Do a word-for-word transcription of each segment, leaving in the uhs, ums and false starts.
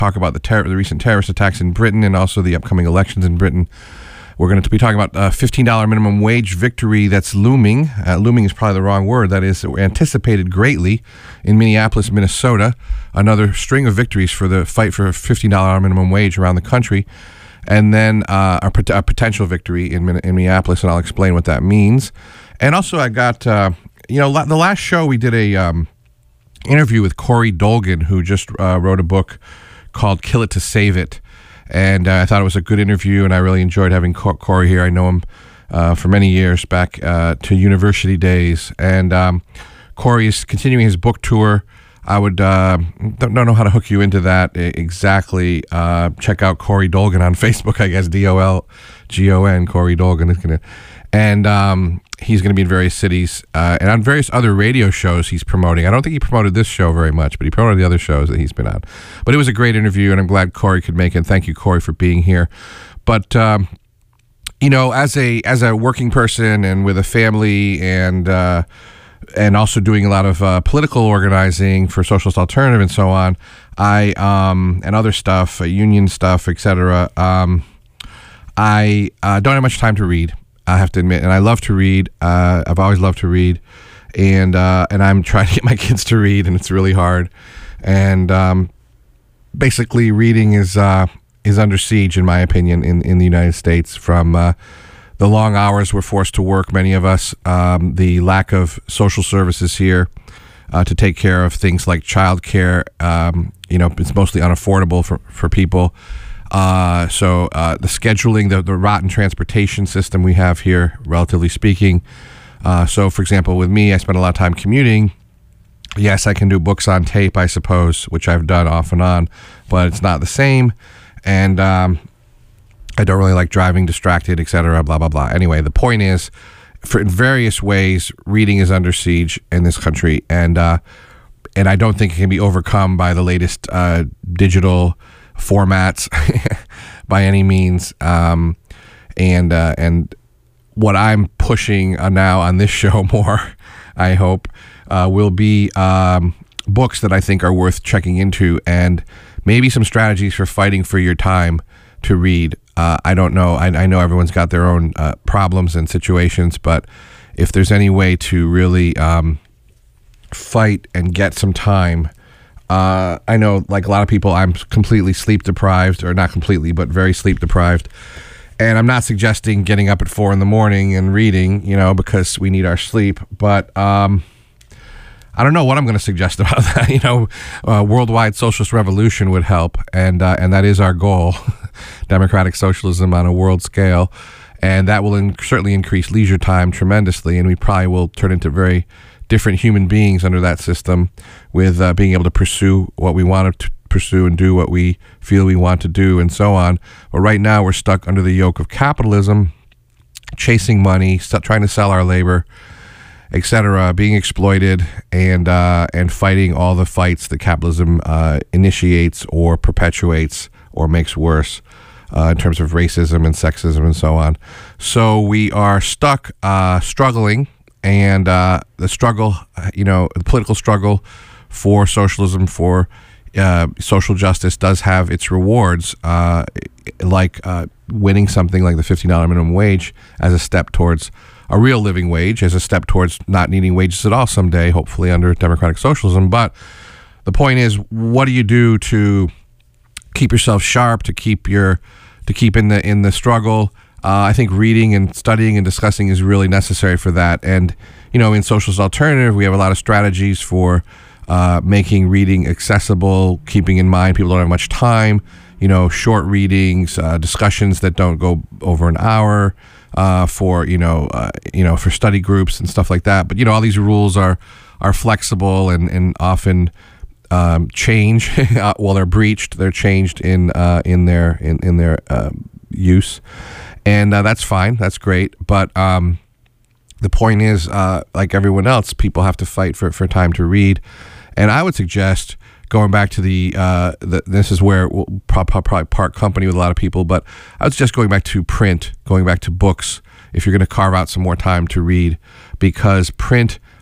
talk about the, ter- the recent terrorist attacks in Britain and also the upcoming elections in Britain. We're going to be talking about a fifteen dollars minimum wage victory that's looming. Uh, looming is probably the wrong word. That is anticipated greatly in Minneapolis, Minnesota. Another string of victories for the fight for a fifteen dollars minimum wage around the country. And then uh, a, pot- a potential victory in, in Minneapolis, and I'll explain what that means. And also I got, uh, you know, la- the last show we did a um, interview with Corey Dolgan, who just uh, wrote a book called Kill It to Save It. And uh, I thought it was a good interview, and I really enjoyed having Corey here. I know him uh, for many years, back uh, to university days. And um, Corey is continuing his book tour. I would uh, don't, don't know how to hook you into that exactly. Uh, check out Corey Dolgan on Facebook, I guess, D O L G O N, Corey Dolgan. Is gonna, and um, he's going to be in various cities uh, and on various other radio shows he's promoting. I don't think he promoted this show very much, but he promoted the other shows that he's been on. But it was a great interview, and I'm glad Corey could make it. Thank you, Corey, for being here. But um, you know, as a as a working person and with a family, and uh, and also doing a lot of uh, political organizing for Socialist Alternative and so on, I um, and other stuff, uh, union stuff, et cetera. Um, I uh, don't have much time to read, I have to admit, and I love to read. Uh, I've always loved to read, and uh, and I'm trying to get my kids to read, and it's really hard. And um, basically, reading is uh, is under siege, in my opinion, in, in the United States from uh, the long hours we're forced to work, many of us, um, the lack of social services here uh, to take care of things like childcare. Um, you know, it's mostly unaffordable for, for people. Uh, so uh, the scheduling, the, the rotten transportation system we have here, relatively speaking. Uh, so, for example, with me, I spend a lot of time commuting. Yes, I can do books on tape, I suppose, which I've done off and on, but it's not the same. And um, I don't really like driving distracted, et cetera, blah, blah, blah. Anyway, the point is, for in various ways, reading is under siege in this country, and uh, and I don't think it can be overcome by the latest uh, digital formats by any means. Um, and uh, and what I'm pushing uh, now on this show more, I hope, uh, will be um, books that I think are worth checking into, and maybe some strategies for fighting for your time to read. Uh, I don't know. I, I know everyone's got their own uh, problems and situations, but if there's any way to really um, fight and get some time, uh, I know, like a lot of people, I'm completely sleep deprived, or not completely, but very sleep deprived. And I'm not suggesting getting up at four in the morning and reading, you know, because we need our sleep. But um, I don't know what I'm going to suggest about that. You know, uh, worldwide socialist revolution would help, and uh, and that is our goal, democratic socialism on a world scale, and that will in- certainly increase leisure time tremendously, and we probably will turn into very different human beings under that system, with uh, being able to pursue what we want to pursue and do what we feel we want to do, and so on. But right now we're stuck under the yoke of capitalism, chasing money, st- trying to sell our labor, et cetera, being exploited, and uh, and fighting all the fights that capitalism uh, initiates or perpetuates or makes worse uh, in terms of racism and sexism and so on. So we are stuck, uh, struggling, and uh, the struggle, you know, the political struggle for socialism, for uh, social justice does have its rewards, uh, like uh, winning something like the fifteen dollars minimum wage as a step towards a real living wage, as a step towards not needing wages at all someday, hopefully under democratic socialism. But the point is, what do you do to keep yourself sharp, to keep your, to keep in the in the struggle? Uh, I think reading and studying and discussing is really necessary for that. And you know, in Socialist Alternative, we have a lot of strategies for uh, making reading accessible, keeping in mind people don't have much time. You know, short readings, uh, discussions that don't go over an hour. Uh, for you know, uh, you know, for study groups and stuff like that. But you know, all these rules are are flexible and and often um, change while they're breached. They're changed in uh, in their in in their uh, use, and uh, that's fine. That's great. But um, the point is, uh, like everyone else, people have to fight for for time to read, and I would suggest, going back to the, uh, the this is where we'll probably, probably part company with a lot of people, but I was just going back to print, going back to books, if you're going to carve out some more time to read, because print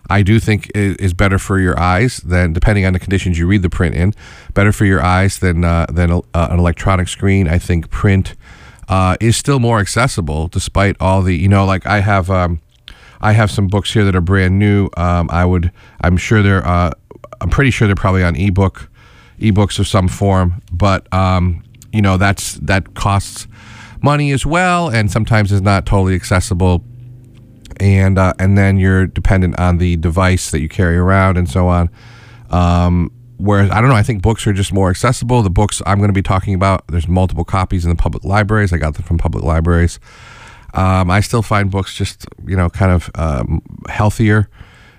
I do think is, is better for your eyes than, depending on the conditions you read the print in, better for your eyes than uh, than a, uh, an electronic screen. I think print uh, is still more accessible, despite all the, you know, like I have um, I have some books here that are brand new. Um, I would, I'm sure they're, uh, I'm pretty sure they're probably on ebook, ebooks of some form, but um, you know, that's that costs money as well, and sometimes is not totally accessible. And uh, and then you're dependent on the device that you carry around and so on. Um, whereas, I don't know, I think books are just more accessible. The books I'm going to be talking about, there's multiple copies in the public libraries. I got them from public libraries. Um, I still find books just, you know, kind of um, healthier,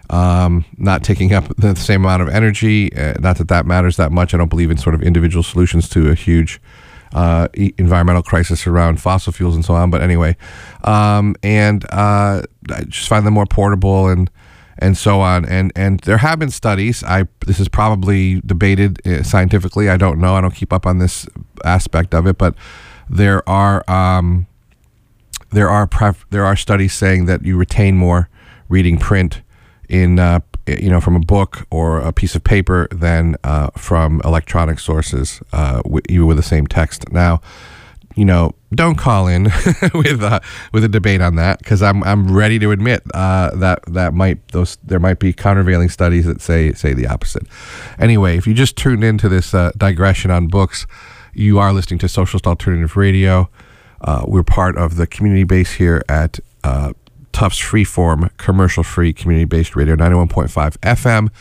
um, not taking up the same amount of energy. Uh, not that that matters that much. I don't believe in sort of individual solutions to a huge Uh, e- environmental crisis around fossil fuels and so on. But anyway, um, and uh, I just find them more portable and and so on. And and there have been studies. I this is probably debated uh, scientifically. I don't know. I don't keep up on this aspect of it. But there are um, there are pref- there are studies saying that you retain more reading print in uh, you know, from a book or a piece of paper than uh, from electronic sources, uh, w- even with the same text. Now, you know, don't call in with uh, with a debate on that, because I'm I'm ready to admit uh, that that might those there might be countervailing studies that say say the opposite. Anyway, if you just tuned into this uh, digression on books, you are listening to Socialist Alternative Radio. Uh, we're part of the community base here at Uh, Tufts Freeform, commercial-free, community-based radio, ninety-one point five F M,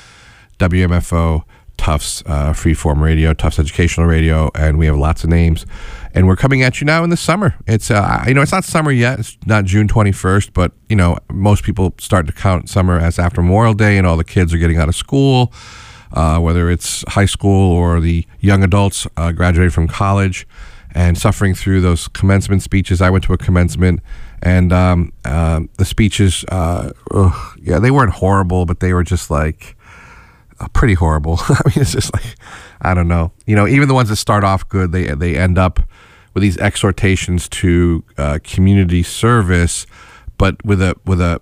W M F O, Tufts uh, Freeform Radio, Tufts Educational Radio, and we have lots of names. And we're coming at you now in the summer. It's uh, you know, it's not summer yet. It's not June twenty-first, but you know, most people start to count summer as after Memorial Day, and all the kids are getting out of school, uh, whether it's high school or the young adults uh, graduating from college and suffering through those commencement speeches. I went to a commencement. And um, uh, the speeches, uh, ugh, yeah, they weren't horrible, but they were just like uh, pretty horrible. I mean, it's just like, I don't know. You know, even the ones that start off good, they they end up with these exhortations to uh, community service, but with a with a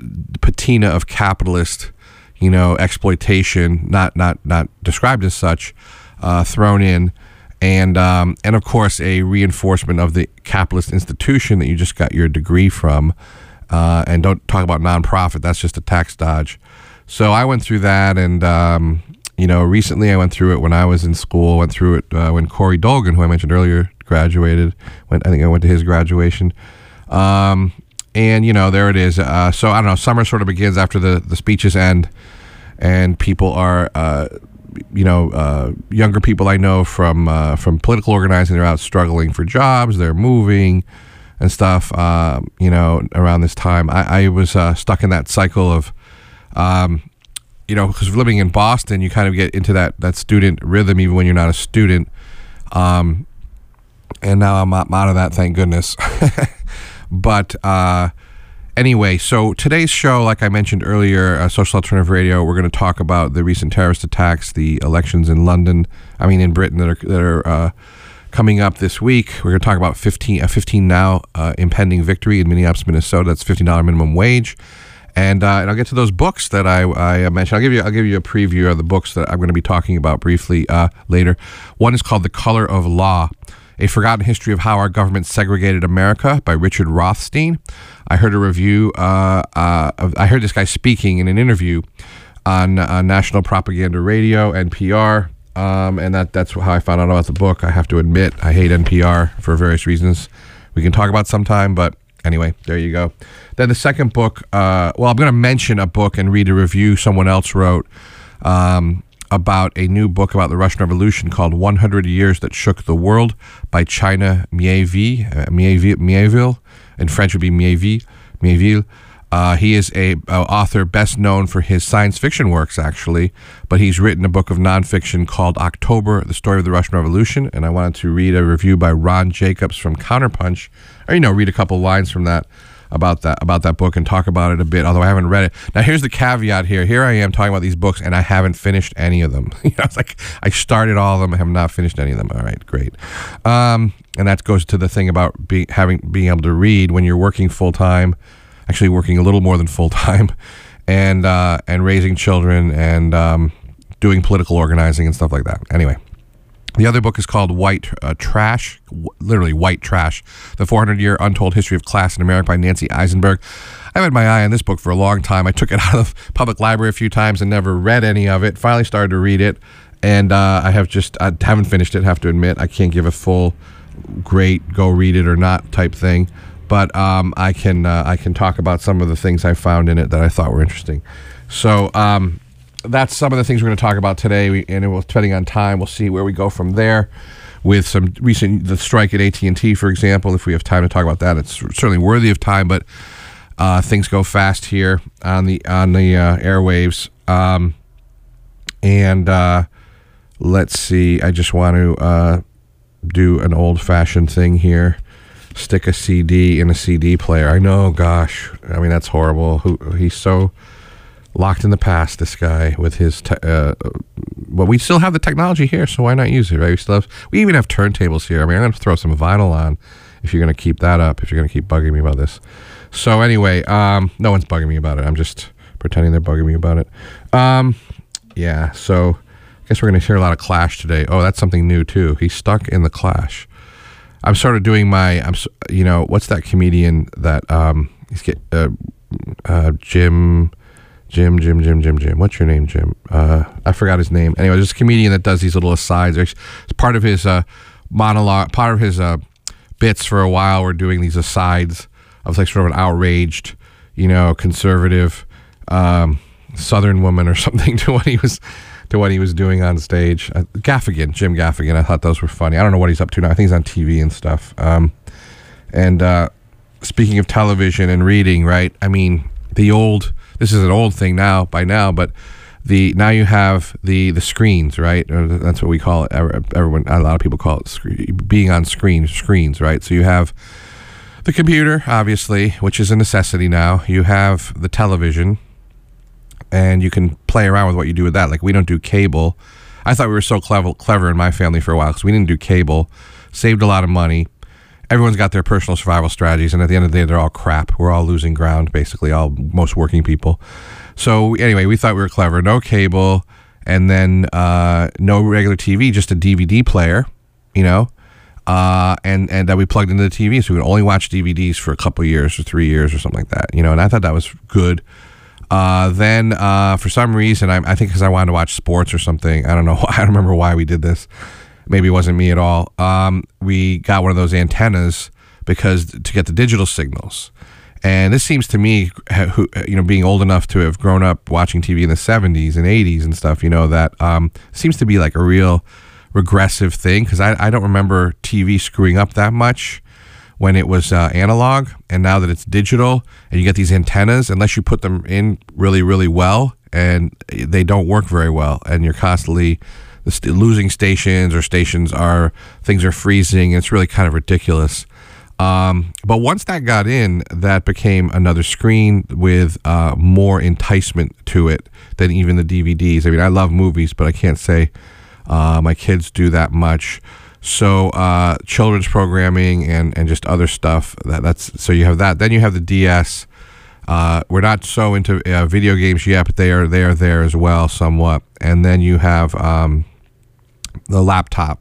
patina of capitalist, you know, exploitation, not not not described as such, uh, thrown in. And um, and of course, a reinforcement of the capitalist institution that you just got your degree from. Uh, and don't talk about nonprofit. That's just a tax dodge. So I went through that. And, um, you know, recently I went through it when I was in school. Went through it uh, when Corey Dolgan, who I mentioned earlier, graduated. Went, I think I went to his graduation. Um, and, you know, there it is. Uh, so, I don't know, summer sort of begins after the, the speeches end. And people are... Uh, you know, uh, younger people I know from uh, from political organizing, they're out struggling for jobs, they're moving and stuff, uh, you know, around this time. I, I was uh, stuck in that cycle of, um, you know, because living in Boston, you kind of get into that, that student rhythm even when you're not a student. Um, and now I'm, I'm out of that, thank goodness. But uh, anyway, so today's show, like I mentioned earlier, uh, Social Alternative Radio, we're going to talk about the recent terrorist attacks, the elections in London, I mean in Britain that are that are uh, coming up this week. We're going to talk about fifteen, a fifteen now uh, impending victory in Minneapolis, Minnesota. That's fifteen dollars minimum wage. And, uh, and I'll get to those books that I, I mentioned. I'll give you I'll give you a preview of the books that I'm going to be talking about briefly uh, later. One is called The Color of Law, A Forgotten History of How Our Government Segregated America by Richard Rothstein. I heard a review, uh, uh, of, I heard this guy speaking in an interview on uh, National Propaganda Radio, N P R, um, and that that's how I found out about the book. I have to admit, I hate N P R for various reasons we can talk about sometime, but anyway, there you go. Then the second book, uh, well, I'm going to mention a book and read a review someone else wrote um, about a new book about the Russian Revolution called one hundred years That Shook the World by China Mieville. Uh, Mieville, Mieville. In French would be Mieville. Mieville. Uh, he is a uh, author best known for his science fiction works, actually, but he's written a book of nonfiction called October, The Story of the Russian Revolution, and I wanted to read a review by Ron Jacobs from Counterpunch, or, you know, read a couple lines from that, about that about that book and talk about it a bit, although I haven't read it. Now, here's the caveat here. Here I am talking about these books, and I haven't finished any of them. You know, it's like I started all of them, I have not finished any of them. All right, great. Um, and that goes to the thing about be, having being able to read when you're working full-time, actually working a little more than full-time, and uh, and raising children and um, doing political organizing and stuff like that. Anyway, the other book is called White uh, Trash, w- literally White Trash, The four hundred year Untold History of Class in America by Nancy Eisenberg. I've had my eye on this book for a long time. I took it out of the public library a few times and never read any of it. Finally started to read it, and uh, I have just, I haven't finished it, have to admit. I can't give a full, great, go read it or not type thing. But um, I can uh, I can talk about some of the things I found in it that I thought were interesting. So um, that's some of the things we're going to talk about today. We, and it will, depending on time, we'll see where we go from there. With some recent the strike at A T and T, for example, if we have time to talk about that, it's certainly worthy of time. But uh, things go fast here on the on the uh, airwaves. Um, and uh, let's see. I just want to uh, do an old-fashioned thing here. Stick a C D in a C D player. I know, gosh. I mean, that's horrible. Who he's so locked in the past, this guy, with his... Te- uh, but we still have the technology here, so why not use it, right? We still have, we even have turntables here. I mean, I'm going to throw some vinyl on if you're going to keep that up, if you're going to keep bugging me about this. So anyway, um, no one's bugging me about it. I'm just pretending they're bugging me about it. Um, yeah, so I guess we're going to hear a lot of Clash today. Oh, that's something new, too. He's stuck in the Clash. I'm sort of doing my, I'm, you know, what's that comedian that, um, he's get, uh, uh, Jim, Jim, Jim, Jim, Jim, Jim. What's your name, Jim? Uh, I forgot his name. Anyway, there's a comedian that does these little asides. It's part of his uh, monologue, part of his uh, bits for a while. We're doing these asides of like sort of an outraged, you know, conservative um, Southern woman or something to what he was. to what he was doing on stage. Uh, Gaffigan, Jim Gaffigan. I thought those were funny. I don't know what he's up to now. I think he's on T V and stuff. Um, and uh, speaking of television and reading, right? I mean, the old, this is an old thing now, by now, but the now you have the the screens, right? That's what we call it. Everyone, a lot of people call it screen, being on screen, screens, right? So you have the computer, obviously, which is a necessity now. You have the television, and you can play around with what you do with that. Like, we don't do cable. I thought we were so clever, clever in my family for a while because we didn't do cable, saved a lot of money. Everyone's got their personal survival strategies, and at the end of the day, they're all crap. We're all losing ground, basically, all most working people. So anyway, we thought we were clever. No cable, and then uh, no regular T V, just a D V D player, you know, uh, and, and that we plugged into the T V, so we could only watch D V Ds for a couple of years or three years or something like that, you know, and I thought that was good. Uh, then, uh, for some reason, I, I think because I wanted to watch sports or something, I don't know, I don't remember why we did this. Maybe it wasn't me at all. Um, we got one of those antennas because to get the digital signals. And this seems to me, who, you know, being old enough to have grown up watching T V in the seventies and eighties and stuff, you know, that um, seems to be like a real regressive thing because I, I don't remember T V screwing up that much when it was uh, analog, and now that it's digital and you get these antennas, unless you put them in really, really well, and they don't work very well, and you're constantly losing stations, or stations are, things are freezing. It's really kind of ridiculous. Um, but once that got in, that became another screen with uh, more enticement to it than even the D V Ds. I mean, I love movies, but I can't say uh, my kids do that much. So uh, children's programming and, and just other stuff. That, that's so you have that. Then you have the D S. Uh, we're not so into uh, video games yet, but they are they are there as well, somewhat. And then you have um, the laptop,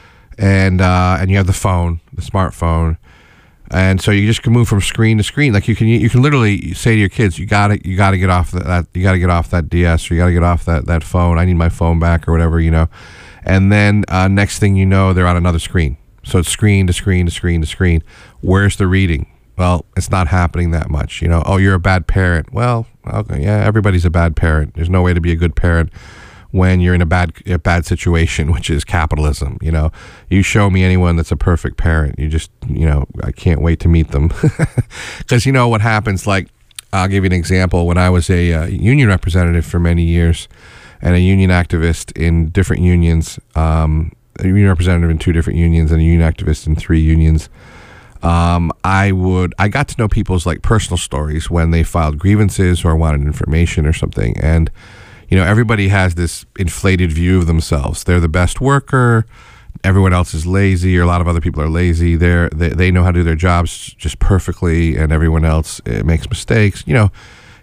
and uh, and you have the phone, the smartphone. And so you just can move from screen to screen. Like you can, you can literally say to your kids, "You gotta, you gotta get off that. that you gotta get off that D S, or you gotta get off that that phone. I need my phone back, or whatever, you know." And then uh, next thing you know, they're on another screen. So it's screen to screen to screen to screen. Where's the reading? Well, it's not happening that much. You know, oh, you're a bad parent. Well, okay, yeah, everybody's a bad parent. There's no way to be a good parent when you're in a bad a bad situation, which is capitalism. You know, you show me anyone that's a perfect parent, you just, you know, I can't wait to meet them. Because you know what happens, like, I'll give you an example. When I was a uh, union representative for many years and a union activist in different unions, um, a union representative in two different unions and a union activist in three unions, um, I would, I got to know people's like personal stories when they filed grievances or wanted information or something. And you know, everybody has this inflated view of themselves. They're the best worker. Everyone else is lazy, or a lot of other people are lazy. They're, they they know how to do their jobs just perfectly, and everyone else it makes mistakes. You know,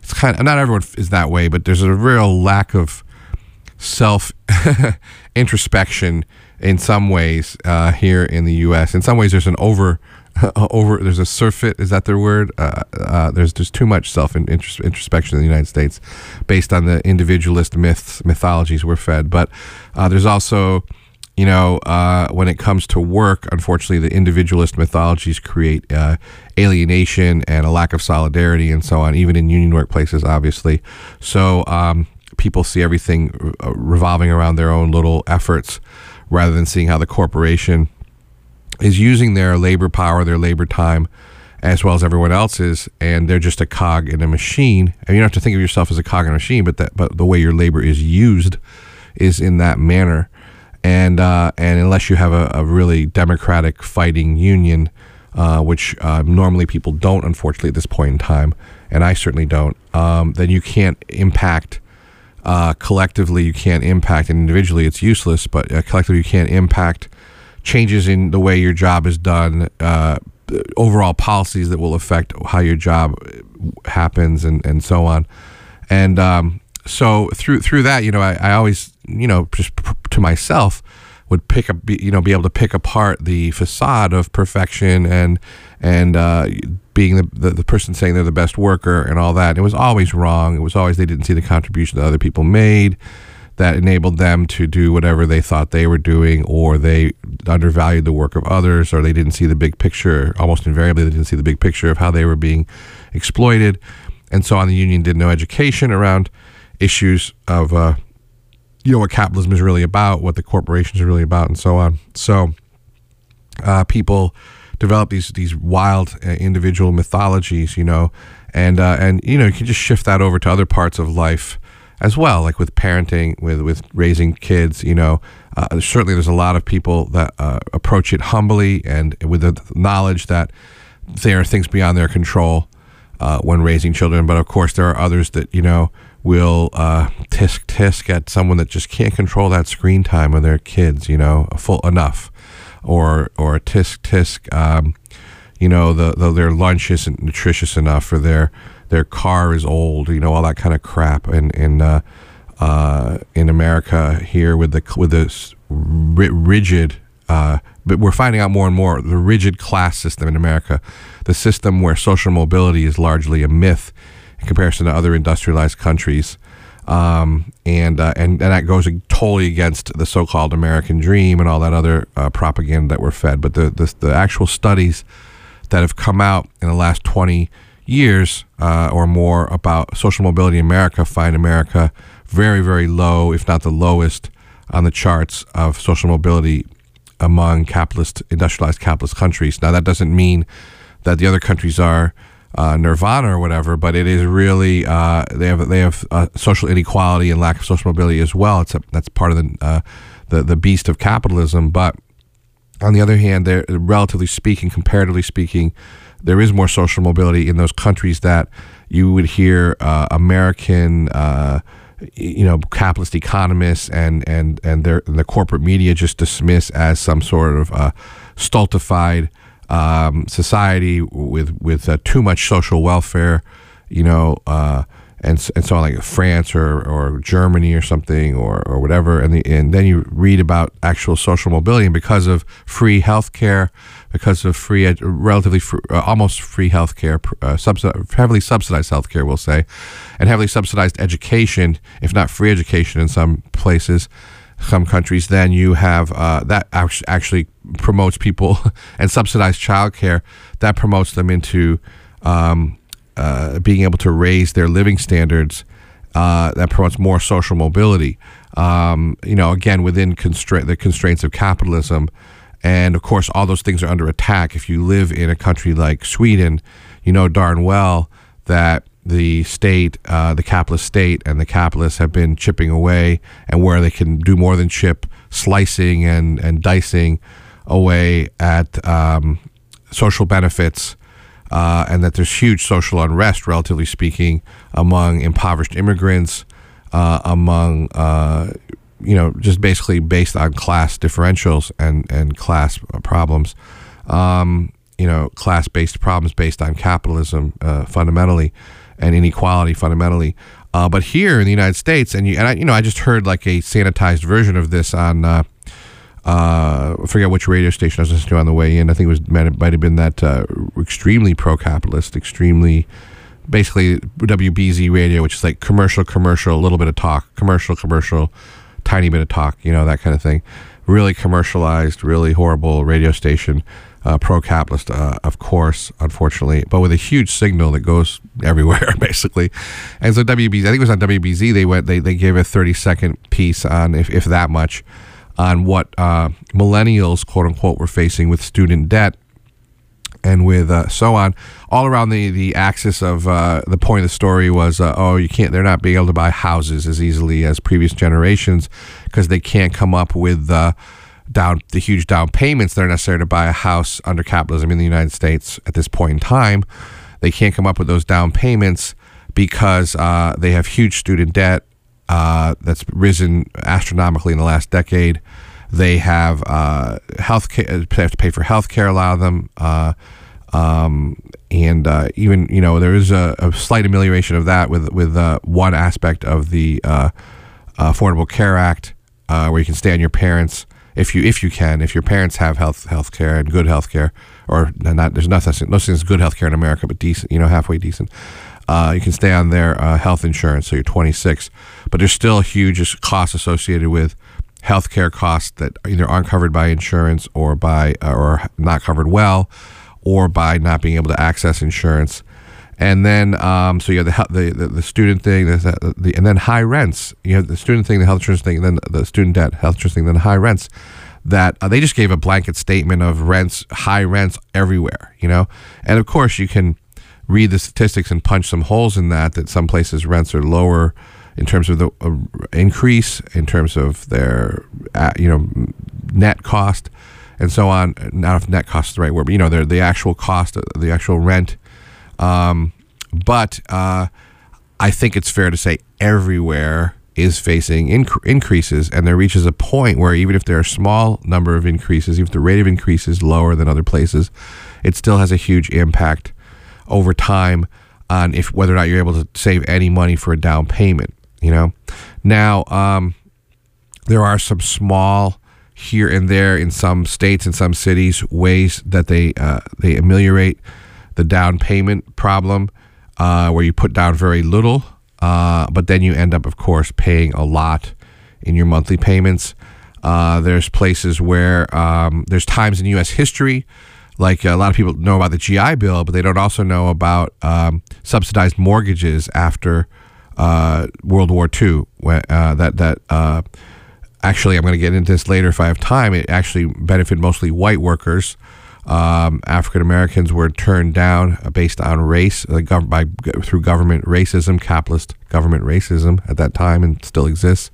it's kind of, not everyone is that way, but there's a real lack of self introspection in some ways uh, here in the U S. In some ways, there's an over, uh, over. There's a surfeit. Is that the word? Uh, uh, there's there's too much self intros- introspection in the United States, based on the individualist myths, mythologies we're fed. But uh, there's also, you know, uh, when it comes to work, unfortunately, the individualist mythologies create uh, alienation and a lack of solidarity and so on, even in union workplaces, obviously. So um, people see everything revolving around their own little efforts, rather than seeing how the corporation is using their labor power, their labor time, as well as everyone else's, and they're just a cog in a machine. And you don't have to think of yourself as a cog in a machine, but that, but the way your labor is used is in that manner. And uh, and unless you have a, a really democratic fighting union, uh, which uh, normally people don't, unfortunately, at this point in time, and I certainly don't, um, then you can't impact. Uh, collectively, you can't impact, and individually, it's useless. But uh, collectively, you can't impact changes in the way your job is done, uh, overall policies that will affect how your job happens, and, and so on. And um, so through through that, you know, I, I always, you know, just p- to myself, would pick up, you know, be able to pick apart the facade of perfection and and uh, being the, the the person saying they're the best worker and all that. It was always wrong. It was always they didn't see the contribution that other people made that enabled them to do whatever they thought they were doing, or they undervalued the work of others, or they didn't see the big picture. Almost invariably, they didn't see the big picture of how they were being exploited. And so on, the union did no education around issues of uh, you know, what capitalism is really about, what the corporations are really about, and so on. So uh, people develop these these wild uh, individual mythologies, you know, and uh, and you know, you can just shift that over to other parts of life as well, like with parenting, with with raising kids. You know, uh, certainly there's a lot of people that uh, approach it humbly and with the knowledge that there are things beyond their control uh, when raising children. But of course, there are others that, you know, will uh, tisk tisk at someone that just can't control that screen time of their kids, you know, full enough, or or tisk tisk, um, you know, the, the their lunch isn't nutritious enough, or their their car is old, you know, all that kind of crap. And in uh, uh, in America here with the with this rigid, uh, but we're finding out more and more the rigid class system in America, the system where social mobility is largely a myth in comparison to other industrialized countries, um, and, uh, and and that goes totally against the so-called American dream and all that other uh, propaganda that we're fed. But the, the the actual studies that have come out in the last twenty years uh, or more about social mobility in America find America very, very low, if not the lowest, on the charts of social mobility among capitalist, industrialized capitalist countries. Now, that doesn't mean that the other countries are Uh, nirvana or whatever, but it is really uh, they have they have uh, social inequality and lack of social mobility as well. It's a, that's part of the, uh, the the beast of capitalism. But on the other hand, there, relatively speaking, comparatively speaking, there is more social mobility in those countries that you would hear uh, American, uh, you know, capitalist economists and and and their and the corporate media just dismiss as some sort of uh, stultified Um, society with with uh, too much social welfare, you know, uh, and and so on, like France or, or Germany or something or, or whatever, and the, and then you read about actual social mobility, and because of free healthcare, because of free, ed- relatively free, uh, almost free healthcare, uh, subsidi- heavily subsidized healthcare, we'll say, and heavily subsidized education, if not free education in some places, some countries, then you have uh, that actually promotes people and subsidized childcare that promotes them into um, uh, being able to raise their living standards. Uh, that promotes more social mobility. Um, you know, again, within constra- the constraints of capitalism, and of course, all those things are under attack. If you live in a country like Sweden, you know darn well that the state, uh, the capitalist state, and the capitalists have been chipping away, and where they can do more than chip, slicing and, and dicing away at um, social benefits, uh, and that there's huge social unrest, relatively speaking, among impoverished immigrants, uh, among, uh, you know, just basically based on class differentials and, and class problems, um, you know, class-based problems based on capitalism uh, fundamentally. and inequality fundamentally. Uh, but here in the United States, and you and I, you know, I just heard like a sanitized version of this on. Uh, Uh, I forget which radio station I was listening to on the way in. I think it was might have, might have been that uh, extremely pro-capitalist, extremely, basically W B Z radio, which is like commercial, commercial, a little bit of talk, commercial, commercial, tiny bit of talk, you know, that kind of thing. Really commercialized, really horrible radio station, uh, pro-capitalist, uh, of course, unfortunately, but with a huge signal that goes everywhere, basically. And so W B Z, I think it was on W B Z, they went, they they gave a thirty second piece on, if if that much, on what uh, millennials, quote unquote, were facing with student debt and with uh, so on. All around the, the axis of uh, the point of the story was, uh, oh, you can't, they're not being able to buy houses as easily as previous generations because they can't come up with uh, down the huge down payments that are necessary to buy a house under capitalism in the United States at this point in time. They can't come up with those down payments because uh, they have huge student debt. Uh, that's risen astronomically in the last decade. They have uh, health care, they have to pay for health care, a lot of them. Uh, um, and uh, even, you know, there is a, a slight amelioration of that with with uh, one aspect of the uh, Affordable Care Act, uh, where you can stay on your parents if you if you can, if your parents have health health care and good health care, or not. There's nothing, no such thing as good health care in America, but decent, you know, halfway decent. Uh, you can stay on their uh, health insurance, so you're twenty-six. But there's still huge costs associated with health care costs that either aren't covered by insurance or by uh, or not covered well, or by not being able to access insurance. And then, um, so you have the, the the the student thing, the, the and then high rents. You have the student thing, the health insurance thing, and then the student debt, health insurance thing, then high rents. That uh, they just gave a blanket statement of rents, high rents everywhere. You know, and of course you can read the statistics and punch some holes in that, that some places rents are lower in terms of the uh, increase, in terms of their, uh, you know, net cost and so on. Not if net cost is the right word, but, you know, the actual cost, the actual rent. Um, but uh, I think it's fair to say everywhere is facing inc- increases, and there reaches a point where even if there are a small number of increases, even if the rate of increase is lower than other places, it still has a huge impact over time on if whether or not you're able to save any money for a down payment. You know, now um, there are some small here and there in some states and some cities ways that they uh, they ameliorate the down payment problem, uh, where you put down very little, uh, but then you end up, of course, paying a lot in your monthly payments. Uh, there's places where um, there's times in U S history. Like a lot of people know about the G I Bill, but they don't also know about um, subsidized mortgages after uh, World War Two. When, uh, that that uh, actually, I'm going to get into this later if I have time. It actually benefited mostly white workers. Um, African Americans were turned down based on race, uh, gov- by through government racism, capitalist government racism at that time, and still exists.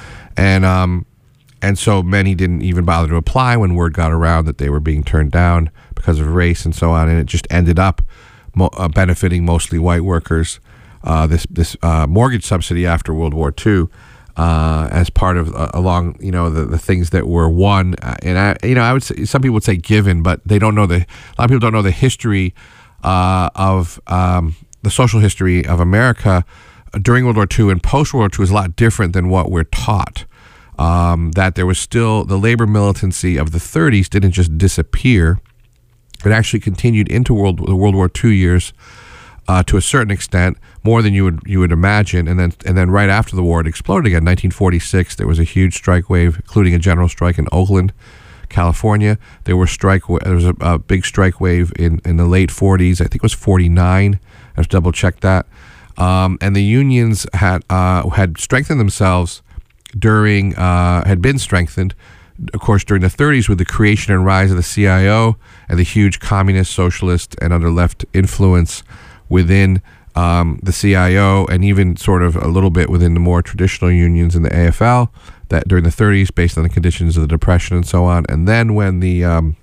And um, and so many didn't even bother to apply when word got around that they were being turned down because of race and so on, and it just ended up mo- uh, benefiting mostly white workers. Uh, this this uh, mortgage subsidy after World War Two, uh, as part of uh, along you know the, the things that were won, uh, and I you know I would say some people would say given, but they don't know the a lot of people don't know the history uh, of um, the social history of America during World War Two and post World War Two is a lot different than what we're taught. Um, that there was still the labor militancy of the thirties didn't just disappear. It actually continued into World the World War Two years uh, to a certain extent, more than you would you would imagine, and then and then right after the war it exploded again. nineteen forty-six, there was a huge strike wave, including a general strike in Oakland, California. There were strike there was a, a big strike wave in, in the late forties. I think it was forty-nine. I have to double check that. Um, and the unions had uh, had strengthened themselves during uh, had been strengthened. Of course, during the thirties with the creation and rise of the C I O and the huge communist, socialist, and other left influence within um, the C I O, and even sort of a little bit within the more traditional unions in the A F L, that during the thirties, based on the conditions of the Depression and so on. And then when the um,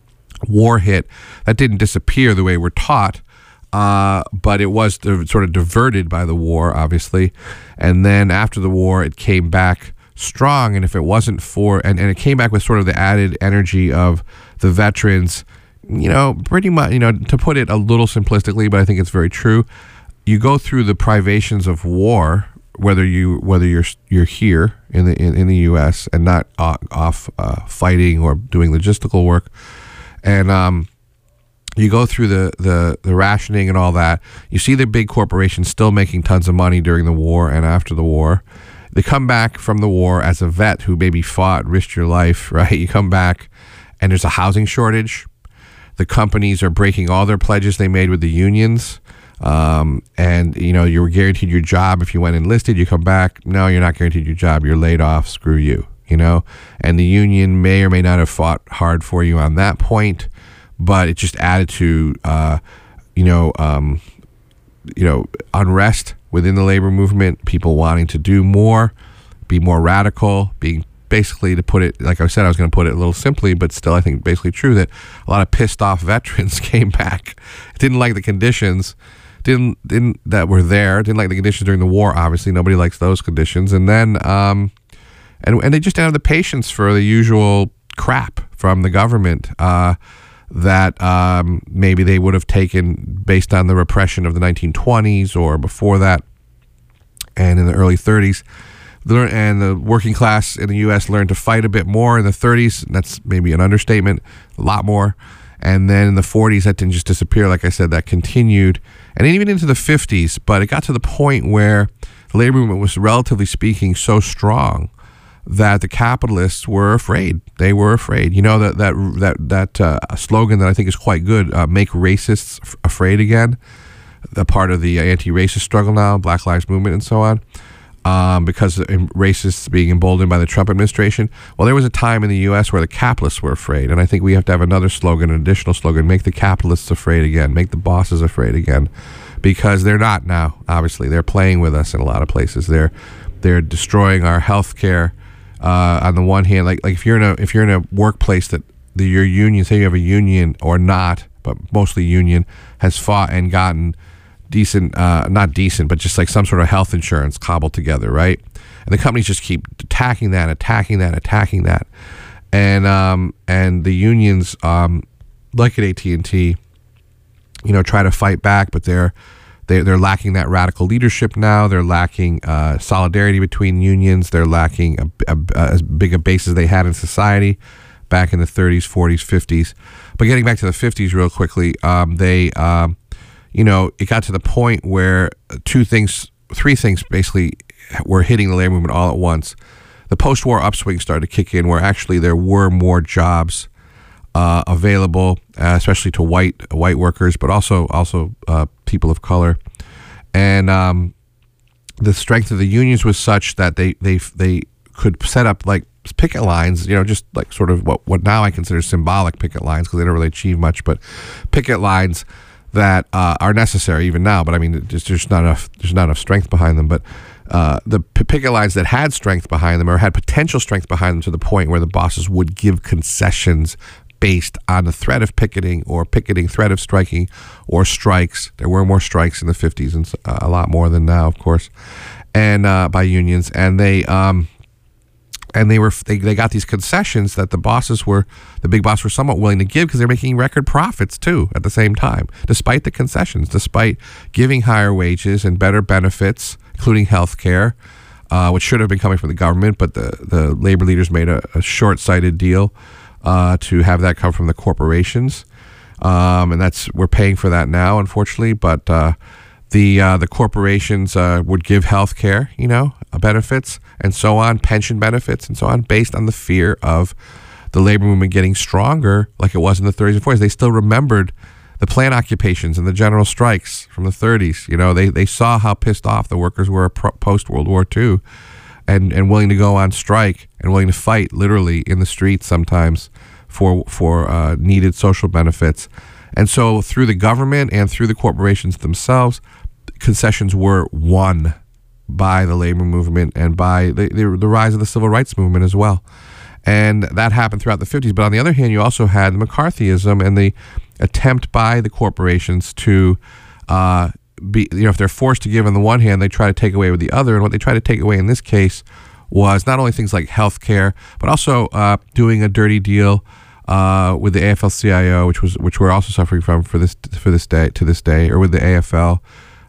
war hit, that didn't disappear the way we're taught, uh, but it was sort of diverted by the war, obviously. And then after the war, it came back strong, and if it wasn't for and, and it came back with sort of the added energy of the veterans, you know, pretty much, you know, to put it a little simplistically, but I think it's very true, you go through the privations of war, whether you whether you're you're here in the in, in the U S and not uh, off uh, fighting or doing logistical work, and um, you go through the, the the rationing and all that. You see the big corporations still making tons of money during the war and after the war. They come back from the war as a vet who maybe fought, risked your life, right? You come back, and there's a housing shortage. The companies are breaking all their pledges they made with the unions. Um, and, you know, you were guaranteed your job if you went enlisted. You come back, no, you're not guaranteed your job. You're laid off. Screw you, you know. And the union may or may not have fought hard for you on that point, but it just added to, uh, you know, um, you know, unrest within the labor movement, people wanting to do more, be more radical, being basically, to put it, like I said, I was going to put it a little simply, but still I think basically true, that a lot of pissed off veterans came back, didn't like the conditions, didn't didn't that were there, didn't like the conditions during the war. Obviously, nobody likes those conditions, and then um, and and they just didn't have the patience for the usual crap from the government uh, that um, maybe they would have taken based on the repression of the nineteen twenties or before that, and in the early thirties. And the working class in the U S learned to fight a bit more in the thirties. And that's maybe an understatement, a lot more. And then in the forties, that didn't just disappear. Like I said, that continued. And even into the fifties. But it got to the point where the labor movement was, relatively speaking, so strong that the capitalists were afraid. They were afraid. You know, that that that that uh, slogan that I think is quite good, uh, make racists f- afraid again, the part of the anti-racist struggle now, Black Lives Movement and so on. Um, because of racists being emboldened by the Trump administration. Well, there was a time in the U S where the capitalists were afraid, and I think we have to have another slogan, an additional slogan: make the capitalists afraid again, make the bosses afraid again, because they're not now. Obviously, they're playing with us in a lot of places. They're they're destroying our health care. Uh, on the one hand, like like if you're in a if you're in a workplace that the, your union, say you have a union or not, but mostly union, has fought and gotten decent, uh, not decent, but just like some sort of health insurance cobbled together, right? And the companies just keep attacking that, attacking that, attacking that, and um, and the unions, um, like at A T and T, you know, try to fight back, but they're they they're lacking that radical leadership now. They're lacking uh, solidarity between unions. They're lacking a, a, a, as big a base as they had in society back in the thirties, forties, fifties. But getting back to the fifties real quickly, um, they. Um, You know, it got to the point where two things, three things basically were hitting the labor movement all at once. The post-war upswing started to kick in, where actually there were more jobs uh, available, uh, especially to white white workers, but also also uh, people of color. And um, the strength of the unions was such that they they they could set up like picket lines, you know, just like sort of what what now I consider symbolic picket lines, because they don't really achieve much, but picket lines that uh, are necessary even now, but I mean, there's just not enough. There's not enough strength behind them. But uh, the p- picket lines that had strength behind them, or had potential strength behind them, to the point where the bosses would give concessions based on the threat of picketing, or picketing, threat of striking, or strikes. There were more strikes in the fifties, and uh, a lot more than now, of course, and uh, by unions, and they. Um, And they were they, they got these concessions that the bosses were the big bosses were somewhat willing to give, because they're making record profits too at the same time, despite the concessions, despite giving higher wages and better benefits, including health care, uh, which should have been coming from the government, but the, the labor leaders made a, a short-sighted deal uh, to have that come from the corporations, um, and that's we're paying for that now, unfortunately. But uh, the uh, the corporations uh, would give health care, you know, benefits and so on, pension benefits and so on, based on the fear of the labor movement getting stronger, like it was in the thirties and forties. They still remembered the plant occupations and the general strikes from the thirties. You know, they, they saw how pissed off the workers were post-World War Two, and, and willing to go on strike and willing to fight literally in the streets sometimes for, for uh, needed social benefits. And so through the government and through the corporations themselves, concessions were won by the labor movement and by the, the the rise of the civil rights movement as well. And that happened throughout the fifties. But on the other hand, you also had McCarthyism and the attempt by the corporations to uh, be, you know, if they're forced to give on the one hand, they try to take away with the other. And what they try to take away in this case was not only things like health care, but also uh, doing a dirty deal uh, with the A F L C I O, which was which we're also suffering from for this for this day to this day, or with the A F L.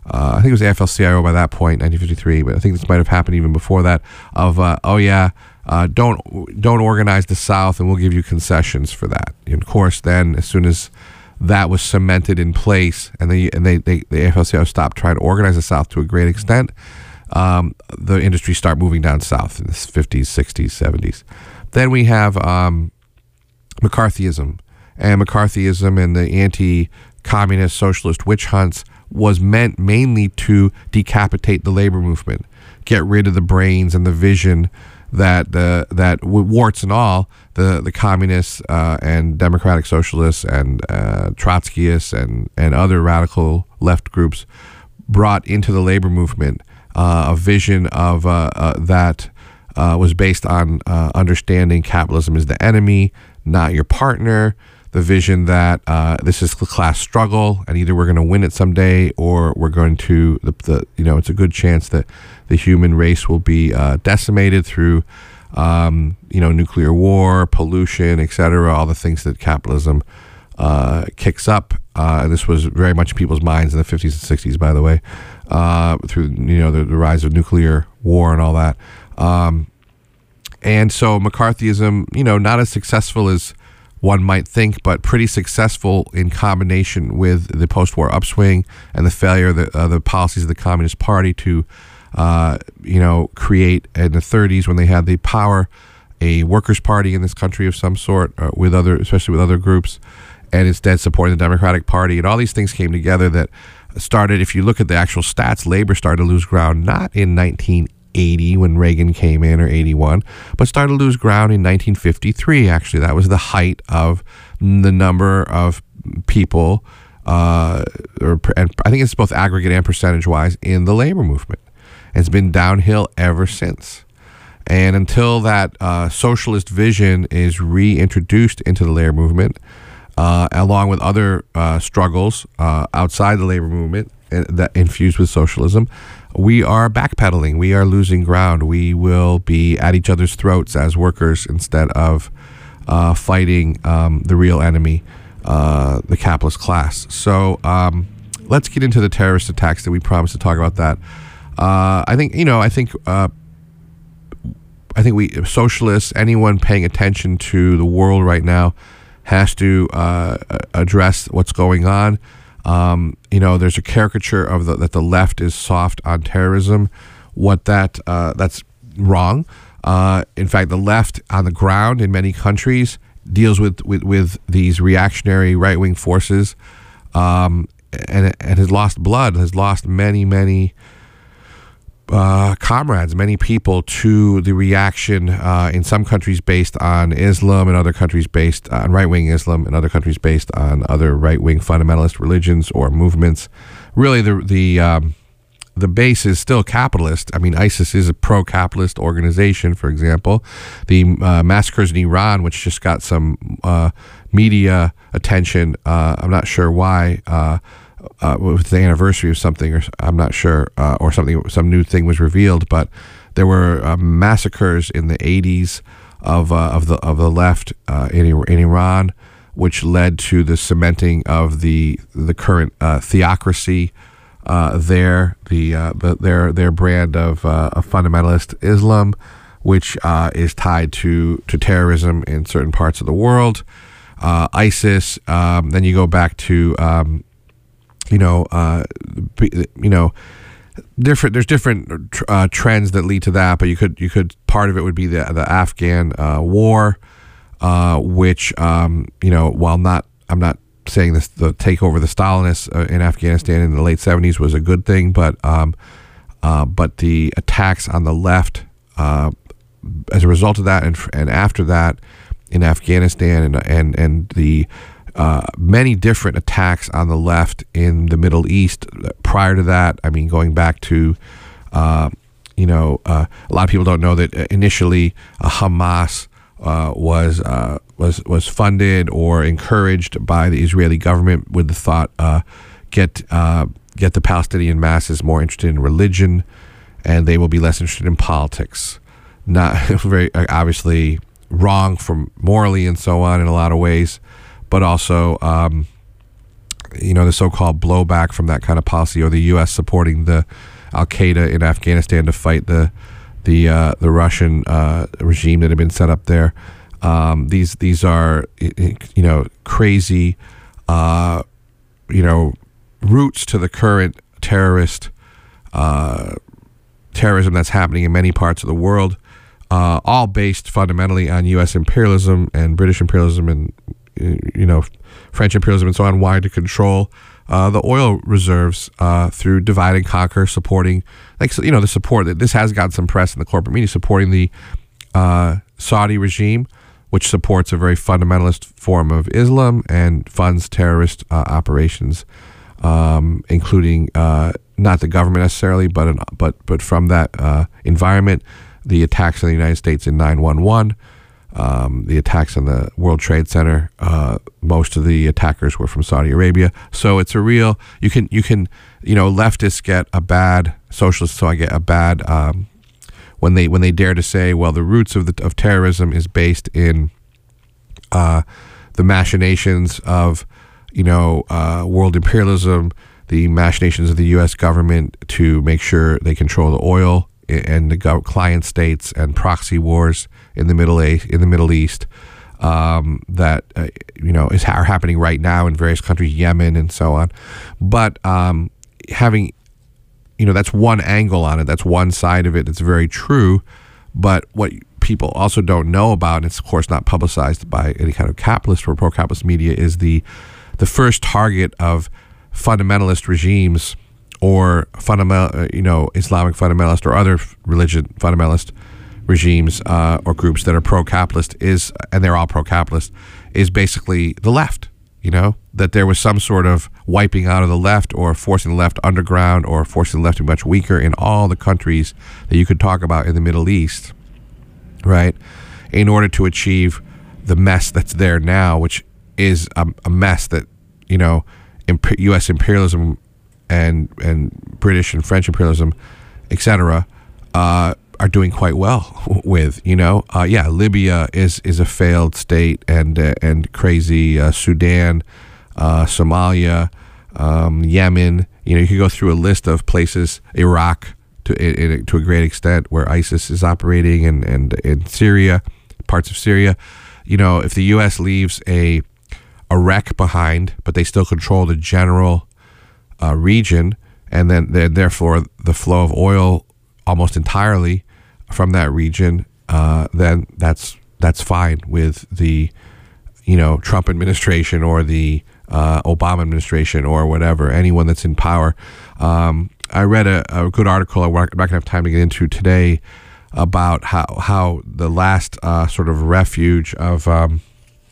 uh, I think it was A F L C I O by that point, nineteen fifty-three, but I think this might have happened even before that, of, uh, oh yeah, uh, don't don't organize the South and we'll give you concessions for that. And of course, then as soon as that was cemented in place and, they, and they, they, the A F L C I O stopped trying to organize the South to a great extent, um, the industry started moving down south in the fifties, sixties, seventies. Then we have um, McCarthyism. And McCarthyism and the anti-communist socialist witch hunts was meant mainly to decapitate the labor movement, get rid of the brains and the vision that the that warts and all the the communists uh, and democratic socialists and uh, Trotskyists and and other radical left groups brought into the labor movement, uh, a vision of uh, uh, that uh, was based on uh, understanding capitalism is the enemy, not your partner. The vision that uh, this is the class struggle, and either we're going to win it someday, or we're going to the, the you know it's a good chance that the human race will be uh, decimated through um, you know nuclear war, pollution, et cetera. All the things that capitalism uh, kicks up. Uh, this was very much in people's minds in the fifties and sixties, by the way, uh, through you know the, the rise of nuclear war and all that. Um, and so McCarthyism, you know, not as successful as one might think, but pretty successful in combination with the post-war upswing and the failure of the, uh, the policies of the Communist Party to, uh, you know, create in the thirties when they had the power, a workers' party in this country of some sort, uh, with other, especially with other groups, and instead supporting the Democratic Party. And all these things came together that started, if you look at the actual stats, labor started to lose ground not in nineteen eighty when Reagan came in, or eighty-one, but started to lose ground in nineteen fifty-three. Actually, that was the height of the number of people, uh, or, and I think it's both aggregate and percentage-wise, in the labor movement. It's been downhill ever since. And until that uh, socialist vision is reintroduced into the labor movement, uh, along with other uh, struggles uh, outside the labor movement uh, that infused with socialism, we are backpedaling. We are losing ground. We will be at each other's throats as workers instead of uh, fighting um, the real enemy, uh, the capitalist class. So um, let's get into the terrorist attacks that we promised to talk about that. Uh, I think, you know, I think, uh, I think we socialists, anyone paying attention to the world right now, has to uh, address what's going on. Um, you know, there's a caricature of the, that the left is soft on terrorism. What that uh, that's wrong. Uh, in fact, the left on the ground in many countries deals with with, with these reactionary right wing forces, um, and and has lost blood, has lost many many uh, comrades, many people to the reaction uh, in some countries based on Islam, and other countries based on right-wing Islam, and other countries based on other right-wing fundamentalist religions or movements. Really, the the um, the base is still capitalist. I mean, ISIS is a pro-capitalist organization, for example. The uh, massacres in Iran, which just got some uh, media attention, uh, I'm not sure why, uh, Uh, with the anniversary of something, or I'm not sure, uh, or something, some new thing was revealed. But there were uh, massacres in the eighties of uh, of the of the left uh, in in Iran, which led to the cementing of the the current uh, theocracy uh, there, the, uh, the their their brand of, uh, of fundamentalist Islam, which uh, is tied to to terrorism in certain parts of the world. Uh, ISIS. Um, then you go back to um, you know, uh, you know, different. There's different uh, trends that lead to that, but you could, you could. Part of it would be the the Afghan uh, war, uh, which, um, you know, while not, I'm not saying this, the takeover of the Stalinists uh, in Afghanistan in the late seventies was a good thing, but, um, uh, but the attacks on the left, uh, as a result of that, and and after that, in Afghanistan, and and and the Uh, many different attacks on the left in the Middle East prior to that. I mean, going back to, uh, you know, uh, a lot of people don't know that initially uh, Hamas uh, was uh, was was funded or encouraged by the Israeli government with the thought, uh, get uh, get the Palestinian masses more interested in religion, and they will be less interested in politics. Not very obviously wrong from morally and so on in a lot of ways. But also, um, you know, the so-called blowback from that kind of policy, or the U S supporting the Al Qaeda in Afghanistan to fight the the uh, the Russian uh, regime that had been set up there. Um, these these are you know crazy uh, you know roots to the current terrorist uh, terrorism that's happening in many parts of the world, uh, all based fundamentally on U S imperialism and British imperialism and you know French imperialism and so on, wanting to control uh, the oil reserves uh, through divide and conquer, supporting like you know the support that this has gotten some press in the corporate media, supporting the uh, Saudi regime, which supports a very fundamentalist form of Islam and funds terrorist uh, operations, um, including uh, not the government necessarily, but an, but but from that uh, environment, the attacks on the United States in nine one one, um, the attacks on the World Trade Center. Uh, most of the attackers were from Saudi Arabia, so it's a real. You can you can you know leftists get a bad socialists, so I get a bad. Um, When they when they dare to say, well, the roots of the of terrorism is based in uh, the machinations of, you know, uh, world imperialism, the machinations of the U S government to make sure they control the oil and the go- client states and proxy wars in the Middle East, in the Middle East, um, that uh, you know is are happening right now in various countries, Yemen and so on. But um, having You know, that's one angle on it. That's one side of it. It's very true. But what people also don't know about, and it's of course not publicized by any kind of capitalist or pro-capitalist media, is the the first target of fundamentalist regimes or fundamental, you know, Islamic fundamentalist or other religion fundamentalist regimes uh, or groups that are pro-capitalist is, and they're all pro-capitalist, is basically the left. You know, that there was some sort of wiping out of the left or forcing the left underground or forcing the left to be much weaker in all the countries that you could talk about in the Middle East, right, in order to achieve the mess that's there now, which is a, a mess that, you know, imp- U S imperialism and, and British and French imperialism, et cetera, uh, are doing quite well with, you know, uh, yeah, Libya is is a failed state and uh, and crazy. Uh, Sudan, uh, Somalia, um, Yemen. You know, you could go through a list of places. Iraq, to in, to a great extent, where ISIS is operating, and and in Syria, parts of Syria. You know, if the U S leaves a a wreck behind, but they still control the general uh, region, and then therefore the flow of oil almost entirely from that region, uh, then that's that's fine with the, you know, Trump administration or the uh, Obama administration or whatever, anyone that's in power. Um, I read a, a good article I'm not going to have time to get into today about how how the last uh, sort of refuge of um,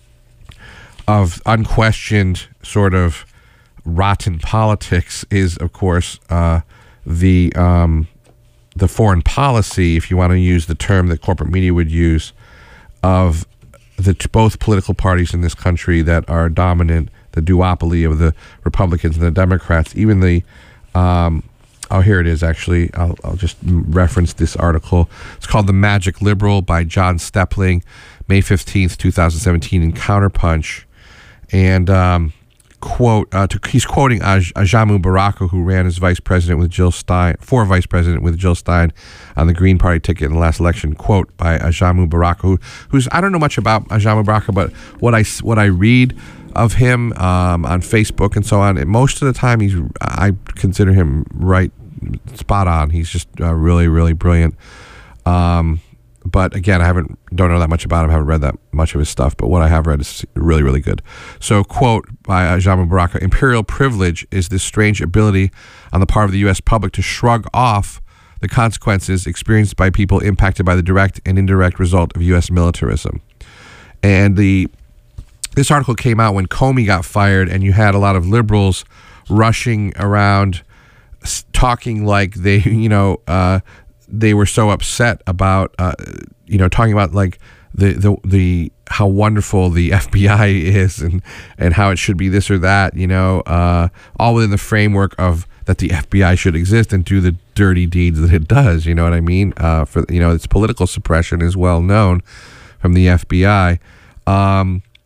of unquestioned sort of rotten politics is, of course, uh, the um, the foreign policy, if you want to use the term that corporate media would use, of the t- both political parties in this country that are dominant, the duopoly of the Republicans and the Democrats, even the, um, oh, here it is, actually. I'll, I'll just reference this article. It's called The Magic Liberal by John Stepling, May fifteenth, twenty seventeen, in Counterpunch. And, um, quote, uh, to, he's quoting Aj- Ajamu Baraka, who ran as vice president with Jill Stein, for vice president with Jill Stein on the Green Party ticket in the last election. Quote by Ajamu Baraka, who, who's, I don't know much about Ajamu Baraka, but what I, what I read of him um, on Facebook and so on, and most of the time he's, I consider him right, spot on. He's just uh, really, really brilliant. Um, But again, I haven't don't know that much about him. I haven't read that much of his stuff. But what I have read is really, really good. So, quote by Ajamu Baraka: "Imperial privilege is this strange ability on the part of the U S public to shrug off the consequences experienced by people impacted by the direct and indirect result of U S militarism." And the this article came out when Comey got fired, and you had a lot of liberals rushing around, talking like they, you know. Uh, they were so upset about, uh, you know, talking about like the, the the how wonderful the F B I is and, and how it should be this or that, you know, uh, all within the framework of that the F B I should exist and do the dirty deeds that it does. You know what I mean? Uh, for you know, its political suppression is well known from the F B I. Um,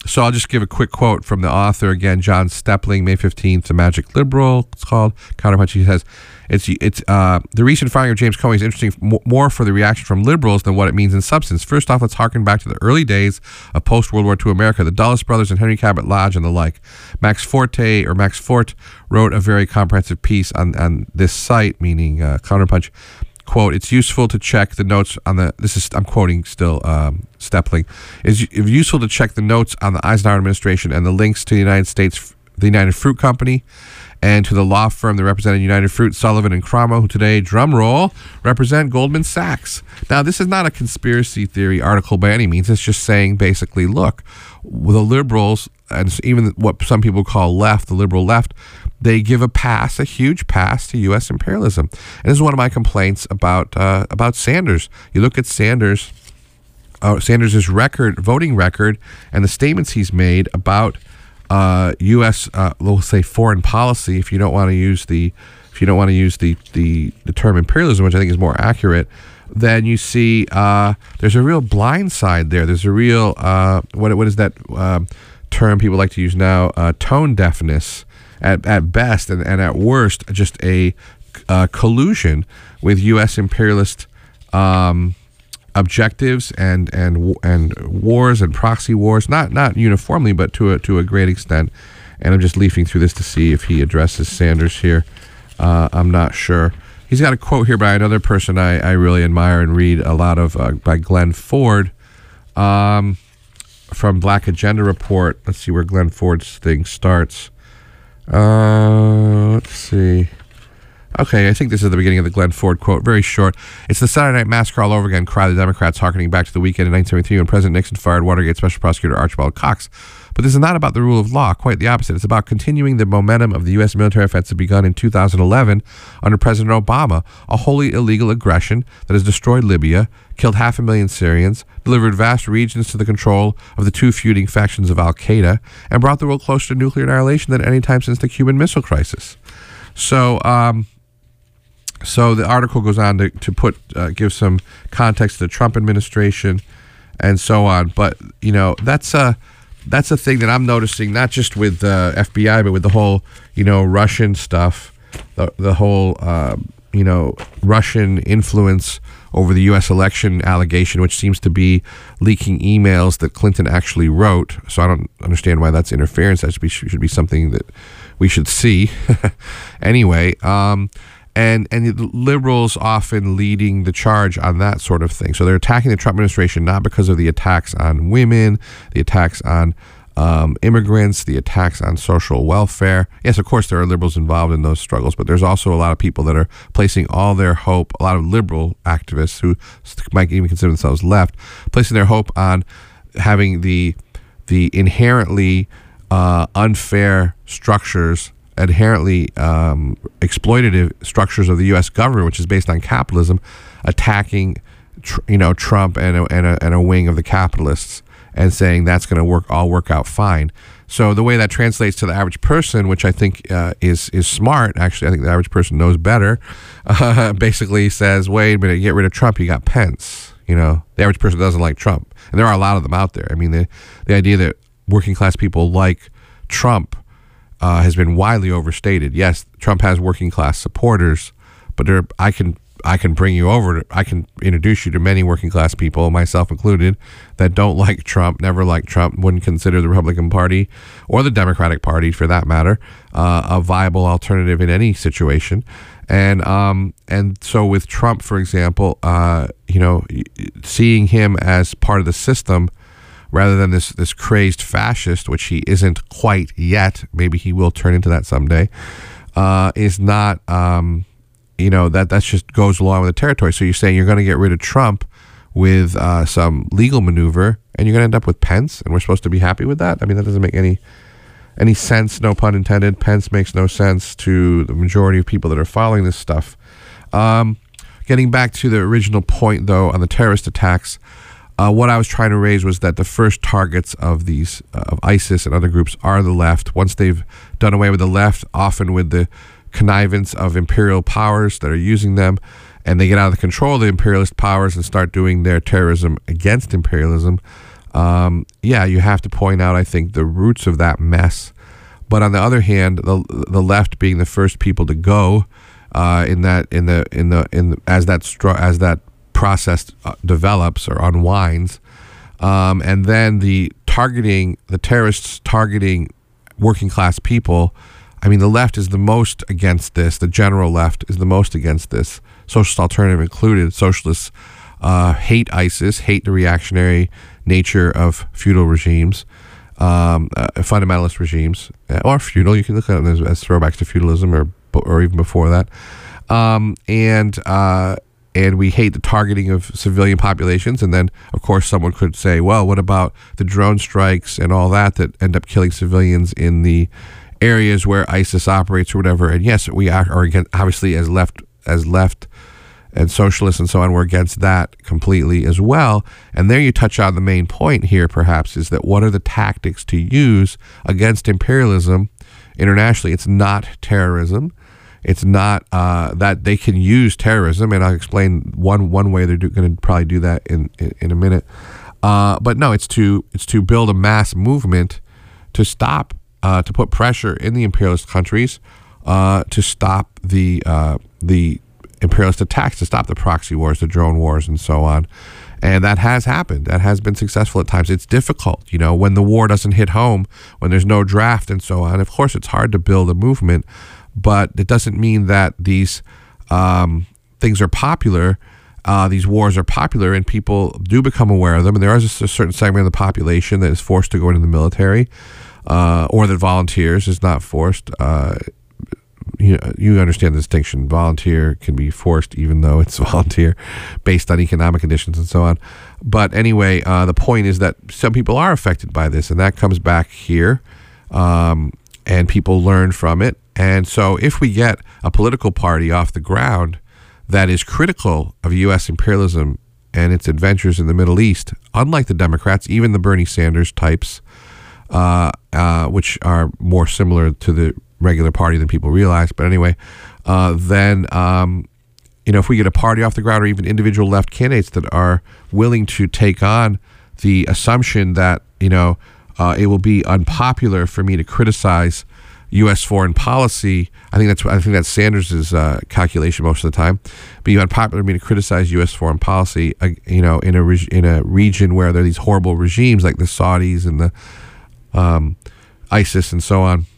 so I'll just give a quick quote from the author again, John Stepling, May fifteenth, The Magic Liberal. It's called Counterpunch. He says, It's it's uh, the recent firing of James Comey is interesting more for the reaction from liberals than what it means in substance. First off, let's harken back to the early days of post-World War Two America, the Dulles brothers and Henry Cabot Lodge and the like. Max Forte, or Max Fort, wrote a very comprehensive piece on, on this site, meaning uh, Counterpunch. Quote, it's useful to check the notes on the, this is, I'm quoting still um, Stepling, it's useful to check the notes on the Eisenhower administration and the links to the United States, the United Fruit Company, and to the law firm that represented United Fruit, Sullivan and Cromwell, who today, drum roll, represent Goldman Sachs. Now, this is not a conspiracy theory article by any means. It's just saying, basically, look, the liberals, and even what some people call left, the liberal left, they give a pass, a huge pass to U S imperialism. And this is one of my complaints about uh, about Sanders. You look at Sanders, uh, Sanders' record, voting record, and the statements he's made about Uh, U S Uh, we'll say foreign policy. If you don't want to use the, if you don't want to use the, the the term imperialism, which I think is more accurate, then you see uh, there's a real blind side there. There's a real uh, what what is that uh, term people like to use now? Uh, tone deafness at at best, and, and at worst, just a uh, collusion with U S imperialist Um, objectives and and and wars and proxy wars, not not uniformly, but to a to a great extent. And I'm just leafing through this to see if he addresses Sanders here. Uh, I'm not sure. He's got a quote here by another person I, I really admire and read a lot of, uh, by Glenn Ford, um, from Black Agenda Report. Let's see where Glenn Ford's thing starts. Uh, let's see. Okay, I think this is the beginning of the Glenn Ford quote. Very short. It's the Saturday Night Massacre all over again, cry the Democrats, harkening back to the weekend in nineteen seventy-three when President Nixon fired Watergate Special Prosecutor Archibald Cox. But this is not about the rule of law, quite the opposite. It's about continuing the momentum of the U S military offensive begun in two thousand eleven under President Obama, a wholly illegal aggression that has destroyed Libya, killed half a million Syrians, delivered vast regions to the control of the two feuding factions of Al-Qaeda, and brought the world closer to nuclear annihilation than any time since the Cuban Missile Crisis. So, um... So the article goes on to, to put uh, give some context to the Trump administration and so on. But, you know, that's a, that's a thing that I'm noticing, not just with the F B I, but with the whole, you know, Russian stuff, the, the whole, uh, you know, Russian influence over the U S election allegation, which seems to be leaking emails that Clinton actually wrote. So I don't understand why that's interference. That should be, should be something that we should see. Anyway, um... And and the liberals often leading the charge on that sort of thing. So they're attacking the Trump administration not because of the attacks on women, the attacks on um, immigrants, the attacks on social welfare. Yes, of course, there are liberals involved in those struggles, but there's also a lot of people that are placing all their hope, a lot of liberal activists who might even consider themselves left, placing their hope on having the, the inherently uh, unfair structures, inherently um, exploitative structures of the U S government, which is based on capitalism, attacking, tr- you know, Trump and a, and, a, and a wing of the capitalists, and saying that's going to work, all work out fine. So the way that translates to the average person, which I think uh, is is smart, actually, I think the average person knows better, uh, basically says, wait a minute, get rid of Trump, you got Pence. You know, the average person doesn't like Trump, and there are a lot of them out there. I mean, the the idea that working class people like Trump Uh, has been widely overstated. Yes, Trump has working class supporters, but there, I can I can bring you over. To, I can introduce you to many working class people, myself included, that don't like Trump, never liked Trump, wouldn't consider the Republican Party or the Democratic Party, for that matter, uh, a viable alternative in any situation. And um, and so with Trump, for example, uh, you know, seeing him as part of the system, rather than this this crazed fascist, which he isn't quite yet, maybe he will turn into that someday, uh, is not, um, you know, that that's just goes along with the territory. So you're saying you're going to get rid of Trump with uh, some legal maneuver, and you're going to end up with Pence, and we're supposed to be happy with that? I mean, that doesn't make any any sense, no pun intended. Pence makes no sense to the majority of people that are following this stuff. Um, getting back to the original point, though, on the terrorist attacks, Uh, what I was trying to raise was that the first targets of these uh, of ISIS and other groups are the left. Once they've done away with the left, often with the connivance of imperial powers that are using them, and they get out of the control of the imperialist powers and start doing their terrorism against imperialism, Um, yeah, you have to point out, I think, the roots of that mess. But on the other hand, the the left being the first people to go uh, in that in the in the in the, as that str- as that process uh, develops or unwinds, um, and then the targeting the terrorists targeting working class people. I mean, the left is the most against this. The general left is the most against this. Socialist alternative included. Socialists uh, hate ISIS, hate the reactionary nature of feudal regimes. Um, uh, fundamentalist regimes, or feudal. You can look at it as, as throwbacks to feudalism, or or even before that. Um, and uh, and we hate the targeting of civilian populations. And then, of course, someone could say, well, what about the drone strikes and all that that end up killing civilians in the areas where ISIS operates or whatever? And yes, we are, are against, obviously, as left as left. and socialists and so on were against that completely as well. And there you touch on the main point here, perhaps, is that what are the tactics to use against imperialism internationally? It's not terrorism. It's not uh, that they can use terrorism, and I'll explain one one way they're going to probably do that in in, in a minute. Uh, but no, it's to it's to build a mass movement to stop, uh, to put pressure in the imperialist countries uh, to stop the uh, the imperialist attacks, to stop the proxy wars, the drone wars, and so on. And that has happened. That has been successful at times. It's difficult, you know, when the war doesn't hit home, when there's no draft and so on. Of course, it's hard to build a movement, but it doesn't mean that these um, things are popular. Uh, these wars are popular, and people do become aware of them. And there is a certain segment of the population that is forced to go into the military, uh, or that volunteers, is not forced. Uh, You know, you understand the distinction. Volunteer can be forced, even though it's volunteer based on economic conditions and so on. But anyway, uh, the point is that some people are affected by this, and that comes back here, um, and people learn from it. And so if we get a political party off the ground that is critical of U S imperialism and its adventures in the Middle East, unlike the Democrats, even the Bernie Sanders types, uh, uh, which are more similar to the regular party than people realize, but anyway, uh, then um, you know, if we get a party off the ground, or even individual left candidates that are willing to take on the assumption that, you know, uh, it will be unpopular for me to criticize U S foreign policy. I think that's I think that's Sanders's uh, calculation most of the time. Be unpopular for me to criticize U S foreign policy, uh, you know, in a reg- in a region where there are these horrible regimes like the Saudis and the um, ISIS and so on,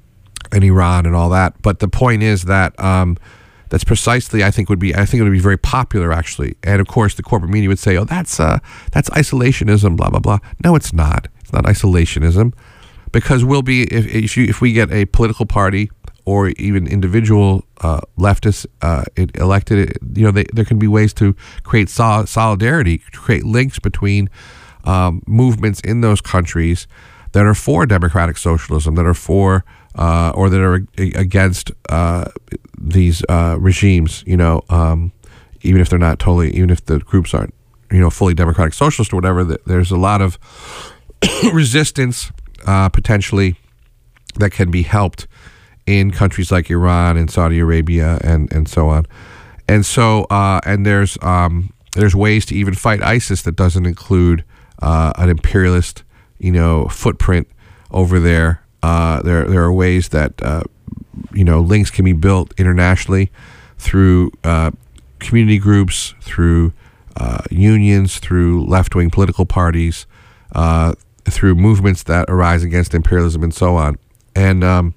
and Iran and all that. But the point is that um, that's precisely, I think would be, I think it would be very popular, actually. And of course, the corporate media would say, "Oh, that's uh, that's isolationism," blah blah blah. No, it's not. It's not isolationism, because we'll be if if, you, if we get a political party or even individual uh, leftists uh, elected, you know, they, there can be ways to create sol- solidarity, to create links between um, movements in those countries that are for democratic socialism, that are for Uh, or that are against uh, these uh, regimes, you know, um, even if they're not totally, even if the groups aren't, you know, fully democratic socialist or whatever, th- there's a lot of resistance uh, potentially that can be helped in countries like Iran and Saudi Arabia and, and so on. And so, uh, and there's um, there's ways to even fight ISIS that doesn't include uh, an imperialist, you know, footprint over there. Uh, there there are ways that uh, you know, links can be built internationally through uh, community groups, through uh, unions, through left-wing political parties, uh, through movements that arise against imperialism and so on. And um,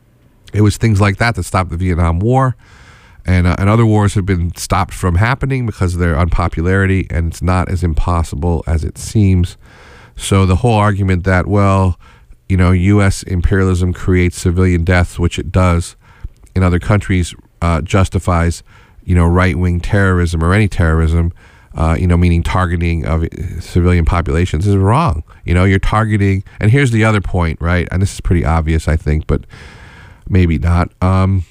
it was things like that that stopped the Vietnam War, and uh, and other wars have been stopped from happening because of their unpopularity, and it's not as impossible as it seems. So the whole argument that, well, you know, U S imperialism creates civilian deaths, which it does in other countries, uh, justifies, you know, right-wing terrorism or any terrorism, uh, you know, meaning targeting of civilian populations, is wrong. You know, you're targeting, and here's the other point, right? And this is pretty obvious, I think, but maybe not. Um,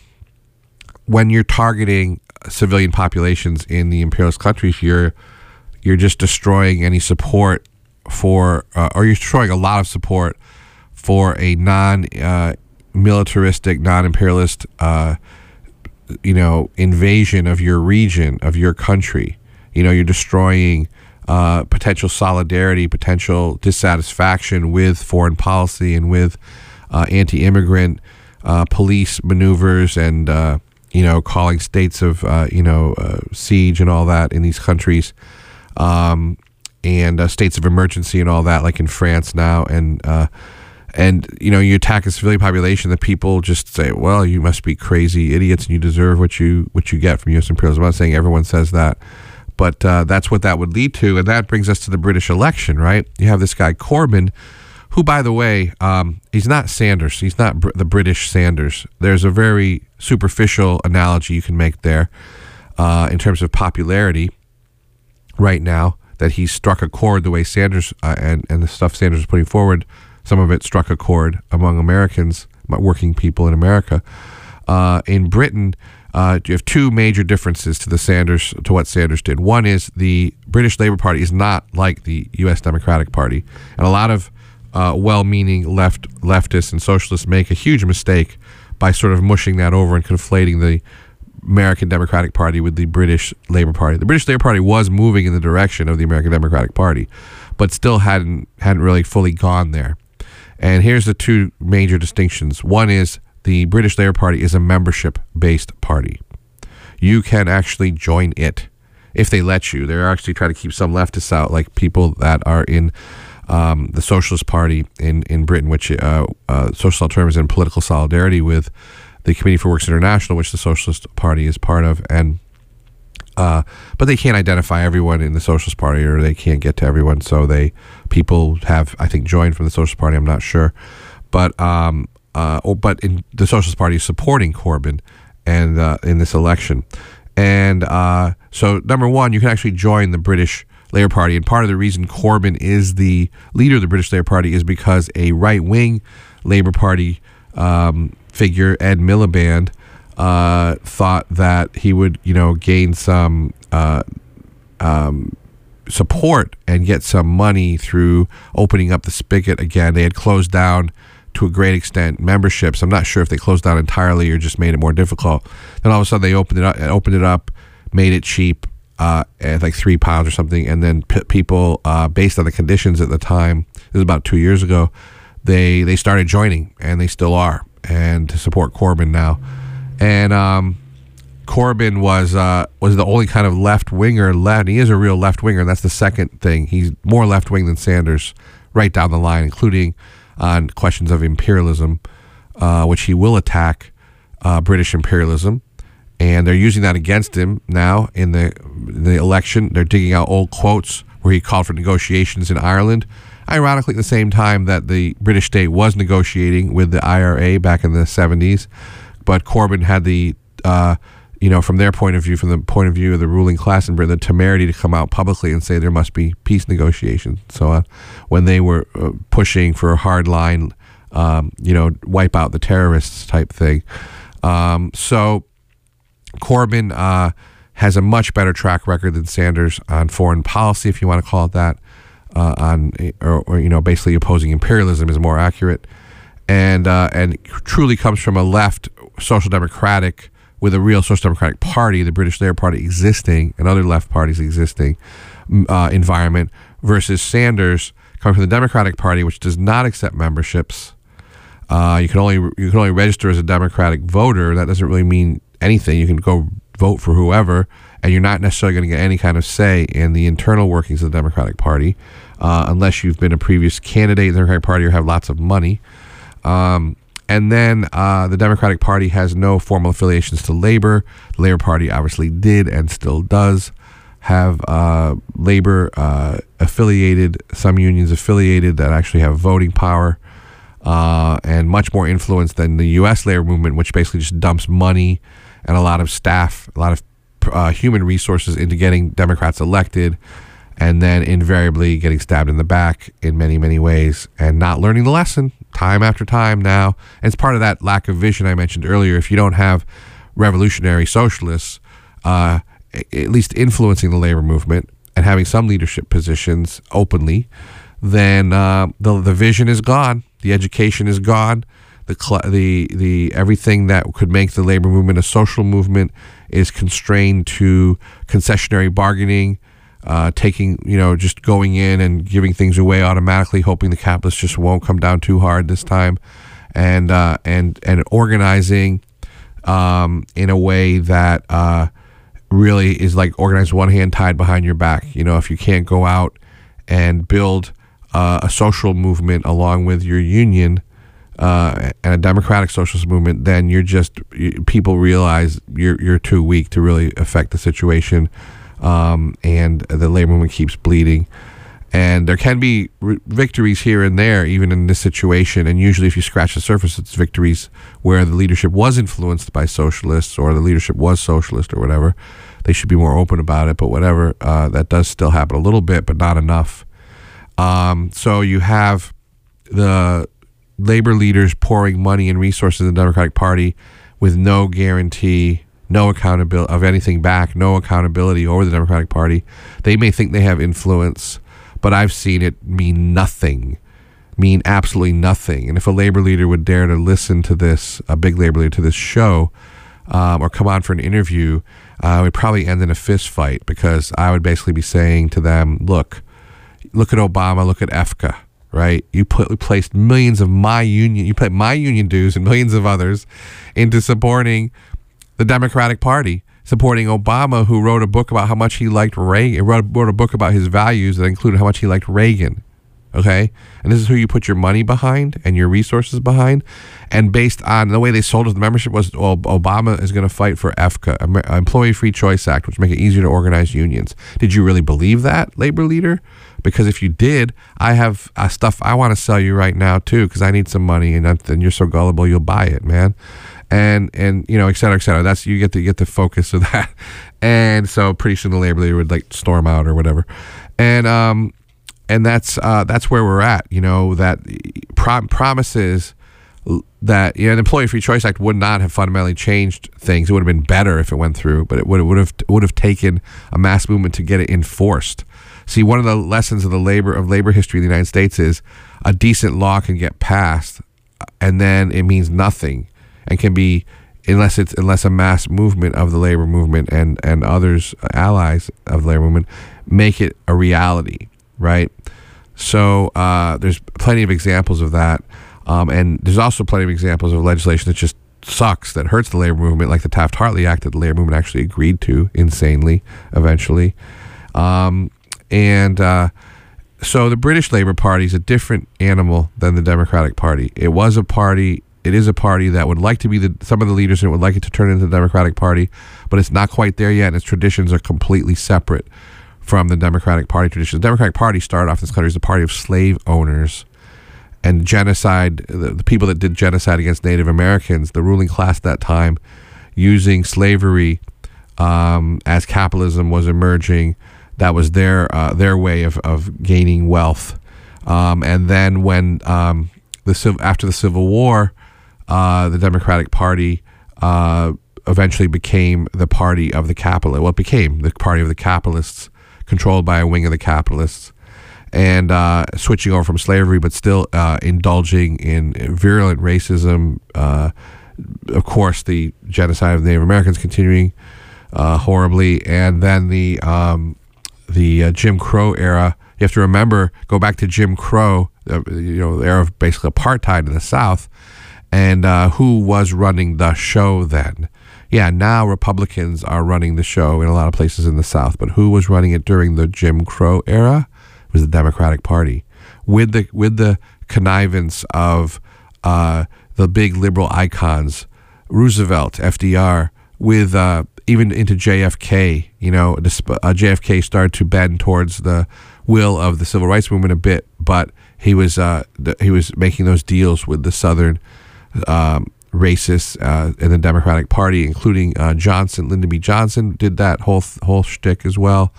when you're targeting civilian populations in the imperialist countries, you're you're just destroying any support for, uh, or you're destroying a lot of support for a non-militaristic, uh, non-imperialist, uh, you know, invasion of your region, of your country. You know, you're destroying uh, potential solidarity, potential dissatisfaction with foreign policy and with uh, anti-immigrant uh, police maneuvers and uh, you know, calling states of uh, you know uh, siege and all that in these countries, um, and uh, states of emergency and all that, like in France now, and uh, and you know, you attack a civilian population, the people just say, well, you must be crazy idiots and you deserve what you what you get from U S imperialism. I'm not saying everyone says that, but uh, that's what that would lead to, and that brings us to the British election, right? You have this guy Corbyn, who, by the way, um, he's not Sanders. He's not br- the British Sanders. There's a very superficial analogy you can make there uh, in terms of popularity right now, that he struck a chord the way Sanders uh, and, and the stuff Sanders is putting forward, some of it struck a chord among Americans, working people in America. Uh, in Britain, uh, you have two major differences to the Sanders, to what Sanders did. One is the British Labour Party is not like the U S Democratic Party, and a lot of Uh, well-meaning left leftists and socialists make a huge mistake by sort of mushing that over and conflating the American Democratic Party with the British Labour Party. The British Labour Party was moving in the direction of the American Democratic Party, but still hadn't hadn't really fully gone there. And here's the two major distinctions. One is the British Labour Party is a membership-based party. You can actually join it if they let you. They're actually trying to keep some leftists out, like people that are in Um, the Socialist Party in, in Britain, which uh, uh, Social Alternative is in political solidarity with the Committee for Works International, which the Socialist Party is part of, and uh, but they can't identify everyone in the Socialist Party, or they can't get to everyone. So they people have, I think, joined from the Socialist Party. I'm not sure, but um, uh, oh, but in the Socialist Party is supporting Corbyn and uh, in this election, and uh, so number one, you can actually join the British Labour Party, and part of the reason Corbyn is the leader of the British Labour Party is because a right-wing Labour Party um, figure, Ed Miliband, uh, thought that he would, you know, gain some uh, um, support and get some money through opening up the spigot again. They had closed down to a great extent memberships. I'm not sure if they closed down entirely or just made it more difficult. Then all of a sudden they opened it up, opened it up, made it cheap. Uh, at like three pounds or something, and then p- people, uh, based on the conditions at the time, this was about two years ago, they they started joining, and they still are, and to support Corbyn now. And um, Corbyn was uh, was the only kind of left winger left. He is a real left winger. That's the second thing. He's more left wing than Sanders, right down the line, including on questions of imperialism, uh, which he will attack uh, British imperialism. And they're using that against him now in the in the election. They're digging out old quotes where he called for negotiations in Ireland. Ironically, at the same time that the British state was negotiating with the I R A back in the seventies, but Corbyn had the, uh, you know, from their point of view, from the point of view of the ruling class in Britain, the temerity to come out publicly and say there must be peace negotiations and so on, when they were uh, pushing for a hard line, um, you know, wipe out the terrorists type thing. Um, so. Corbyn uh, has a much better track record than Sanders on foreign policy, if you want to call it that. Uh, on or, or you know, basically opposing imperialism is more accurate, and uh, and truly comes from a left social democratic with a real social democratic party, the British Labour Party existing and other left parties existing uh, environment, versus Sanders coming from the Democratic Party, which does not accept memberships. Uh, you can only you can only register as a Democratic voter. That doesn't really mean anything. You can go vote for whoever, and you're not necessarily going to get any kind of say in the internal workings of the Democratic Party, uh, unless you've been a previous candidate in the Democratic Party or have lots of money. Um, and then uh, the Democratic Party has no formal affiliations to Labor. The Labor Party obviously did and still does have uh, Labor uh, affiliated, some unions affiliated that actually have voting power. Uh, and much more influence than the U S labor movement, which basically just dumps money and a lot of staff, a lot of uh, human resources into getting Democrats elected, and then invariably getting stabbed in the back in many, many ways, and not learning the lesson time after time now. And it's part of that lack of vision I mentioned earlier. If you don't have revolutionary socialists, uh, at least influencing the labor movement and having some leadership positions openly, then uh, the the vision is gone. The education is gone. The cl- the the everything that could make the labor movement a social movement is constrained to concessionary bargaining, uh, taking, you know, just going in and giving things away automatically, hoping the capitalists just won't come down too hard this time, and uh, and and organizing um, in a way that uh, really is like organized one hand tied behind your back. You know, if you can't go out and build uh, a social movement along with your union uh, and a democratic socialist movement, then you're just you, people realize you're you're too weak to really affect the situation, um, and the labor movement keeps bleeding. And there can be r- victories here and there, even in this situation. And usually, if you scratch the surface, it's victories where the leadership was influenced by socialists, or the leadership was socialist, or whatever. They should be more open about it. But whatever, uh, that does still happen a little bit, but not enough. Um, so you have the labor leaders pouring money and resources in the Democratic Party with no guarantee, no accountability of anything back, no accountability over the Democratic Party. They may think they have influence, but I've seen it mean nothing, mean absolutely nothing. And if a labor leader would dare to listen to this, a big labor leader to this show, um, or come on for an interview, uh, it would probably end in a fist fight, because I would basically be saying to them, look, look at Obama, look at E F C A, right? You put, placed millions of my union, you put my union dues and millions of others into supporting the Democratic Party, supporting Obama, who wrote a book about how much he liked Reagan, wrote, wrote a book about his values that included how much he liked Reagan, okay? And this is who you put your money behind and your resources behind. And based on the way they sold us the membership was, well, Obama is going to fight for E F C A, Employee Free Choice Act, which make it easier to organize unions. Did you really believe that, labor leader? Because if you did, I have uh, stuff I want to sell you right now too, because I need some money, and, and you're so gullible, you'll buy it, man. And and you know, et cetera, et cetera. That's you get to get the focus of that. And so pretty soon the labor leader would like storm out or whatever. And um and that's uh that's where we're at. You know, that prom- promises that, you know, the Employee Free Choice Act would not have fundamentally changed things. It would have been better if it went through, but it would would have would have taken a mass movement to get it enforced. See, one of the lessons of the labor of labor history in the United States is a decent law can get passed, and then it means nothing. And can be, unless it's unless a mass movement of the labor movement and and others, allies of the labor movement, make it a reality, right? So uh, there's plenty of examples of that, um, and there's also plenty of examples of legislation that just sucks, that hurts the labor movement, like the Taft-Hartley Act that the labor movement actually agreed to insanely eventually, um, and. Uh, so the British Labour Party is a different animal than the Democratic Party. It was a party. It is a party that would like to be the, some of the leaders in it would like it to turn into the Democratic Party, but it's not quite there yet, and its traditions are completely separate from the Democratic Party traditions. The Democratic Party started off in this country as a party of slave owners and genocide, the, the people that did genocide against Native Americans, the ruling class at that time, using slavery um, as capitalism was emerging. That was their uh, their way of, of gaining wealth. Um, and then when um, the after the Civil War, Uh, the Democratic Party uh, eventually became the party of the capitalists. Well, it became the party of the capitalists, controlled by a wing of the capitalists, and uh, switching over from slavery, but still uh, indulging in virulent racism. Uh, of course, the genocide of Native Americans continuing uh, horribly, and then the um, the uh, Jim Crow era. You have to remember, go back to Jim Crow, uh, you know, the era of basically apartheid in the South. And uh, who was running the show then? Yeah, now Republicans are running the show in a lot of places in the South. But who was running it during the Jim Crow era? It was the Democratic Party, with the with the connivance of uh, the big liberal icons, Roosevelt, F D R, with uh, even into J F K. You know, uh, J F K started to bend towards the will of the civil rights movement a bit, but he was uh, he was making those deals with the Southern Um, racists uh, in the Democratic Party, including uh, Johnson, Lyndon B. Johnson did that whole whole shtick as well.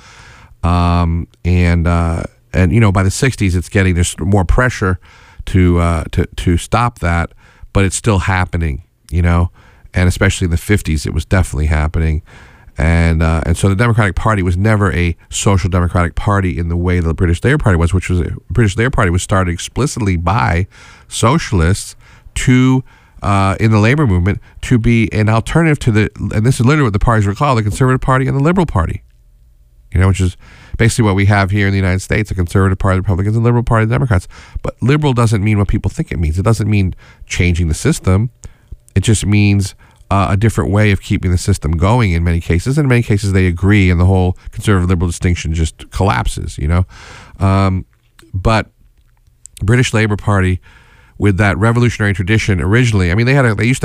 Um, and uh, and you know, by the sixties, it's getting there's more pressure to uh, to to stop that, but it's still happening. You know, and especially in the fifties, it was definitely happening. And uh, and so the Democratic Party was never a social democratic party in the way the British Labour Party was, which was a British Labour Party was started explicitly by socialists to uh, in the labor movement to be an alternative to the, and this is literally what the parties were called, the Conservative Party and the Liberal Party, you know, which is basically what we have here in the United States: a conservative party, the Republicans, and liberal party, the Democrats. But liberal doesn't mean what people think it means. It doesn't mean changing the system. It just means uh, a different way of keeping the system going in many cases. And in many cases, they agree, and the whole conservative-liberal distinction just collapses, you know. Um, but British Labour Party, with that revolutionary tradition originally, I mean, they had a, they used to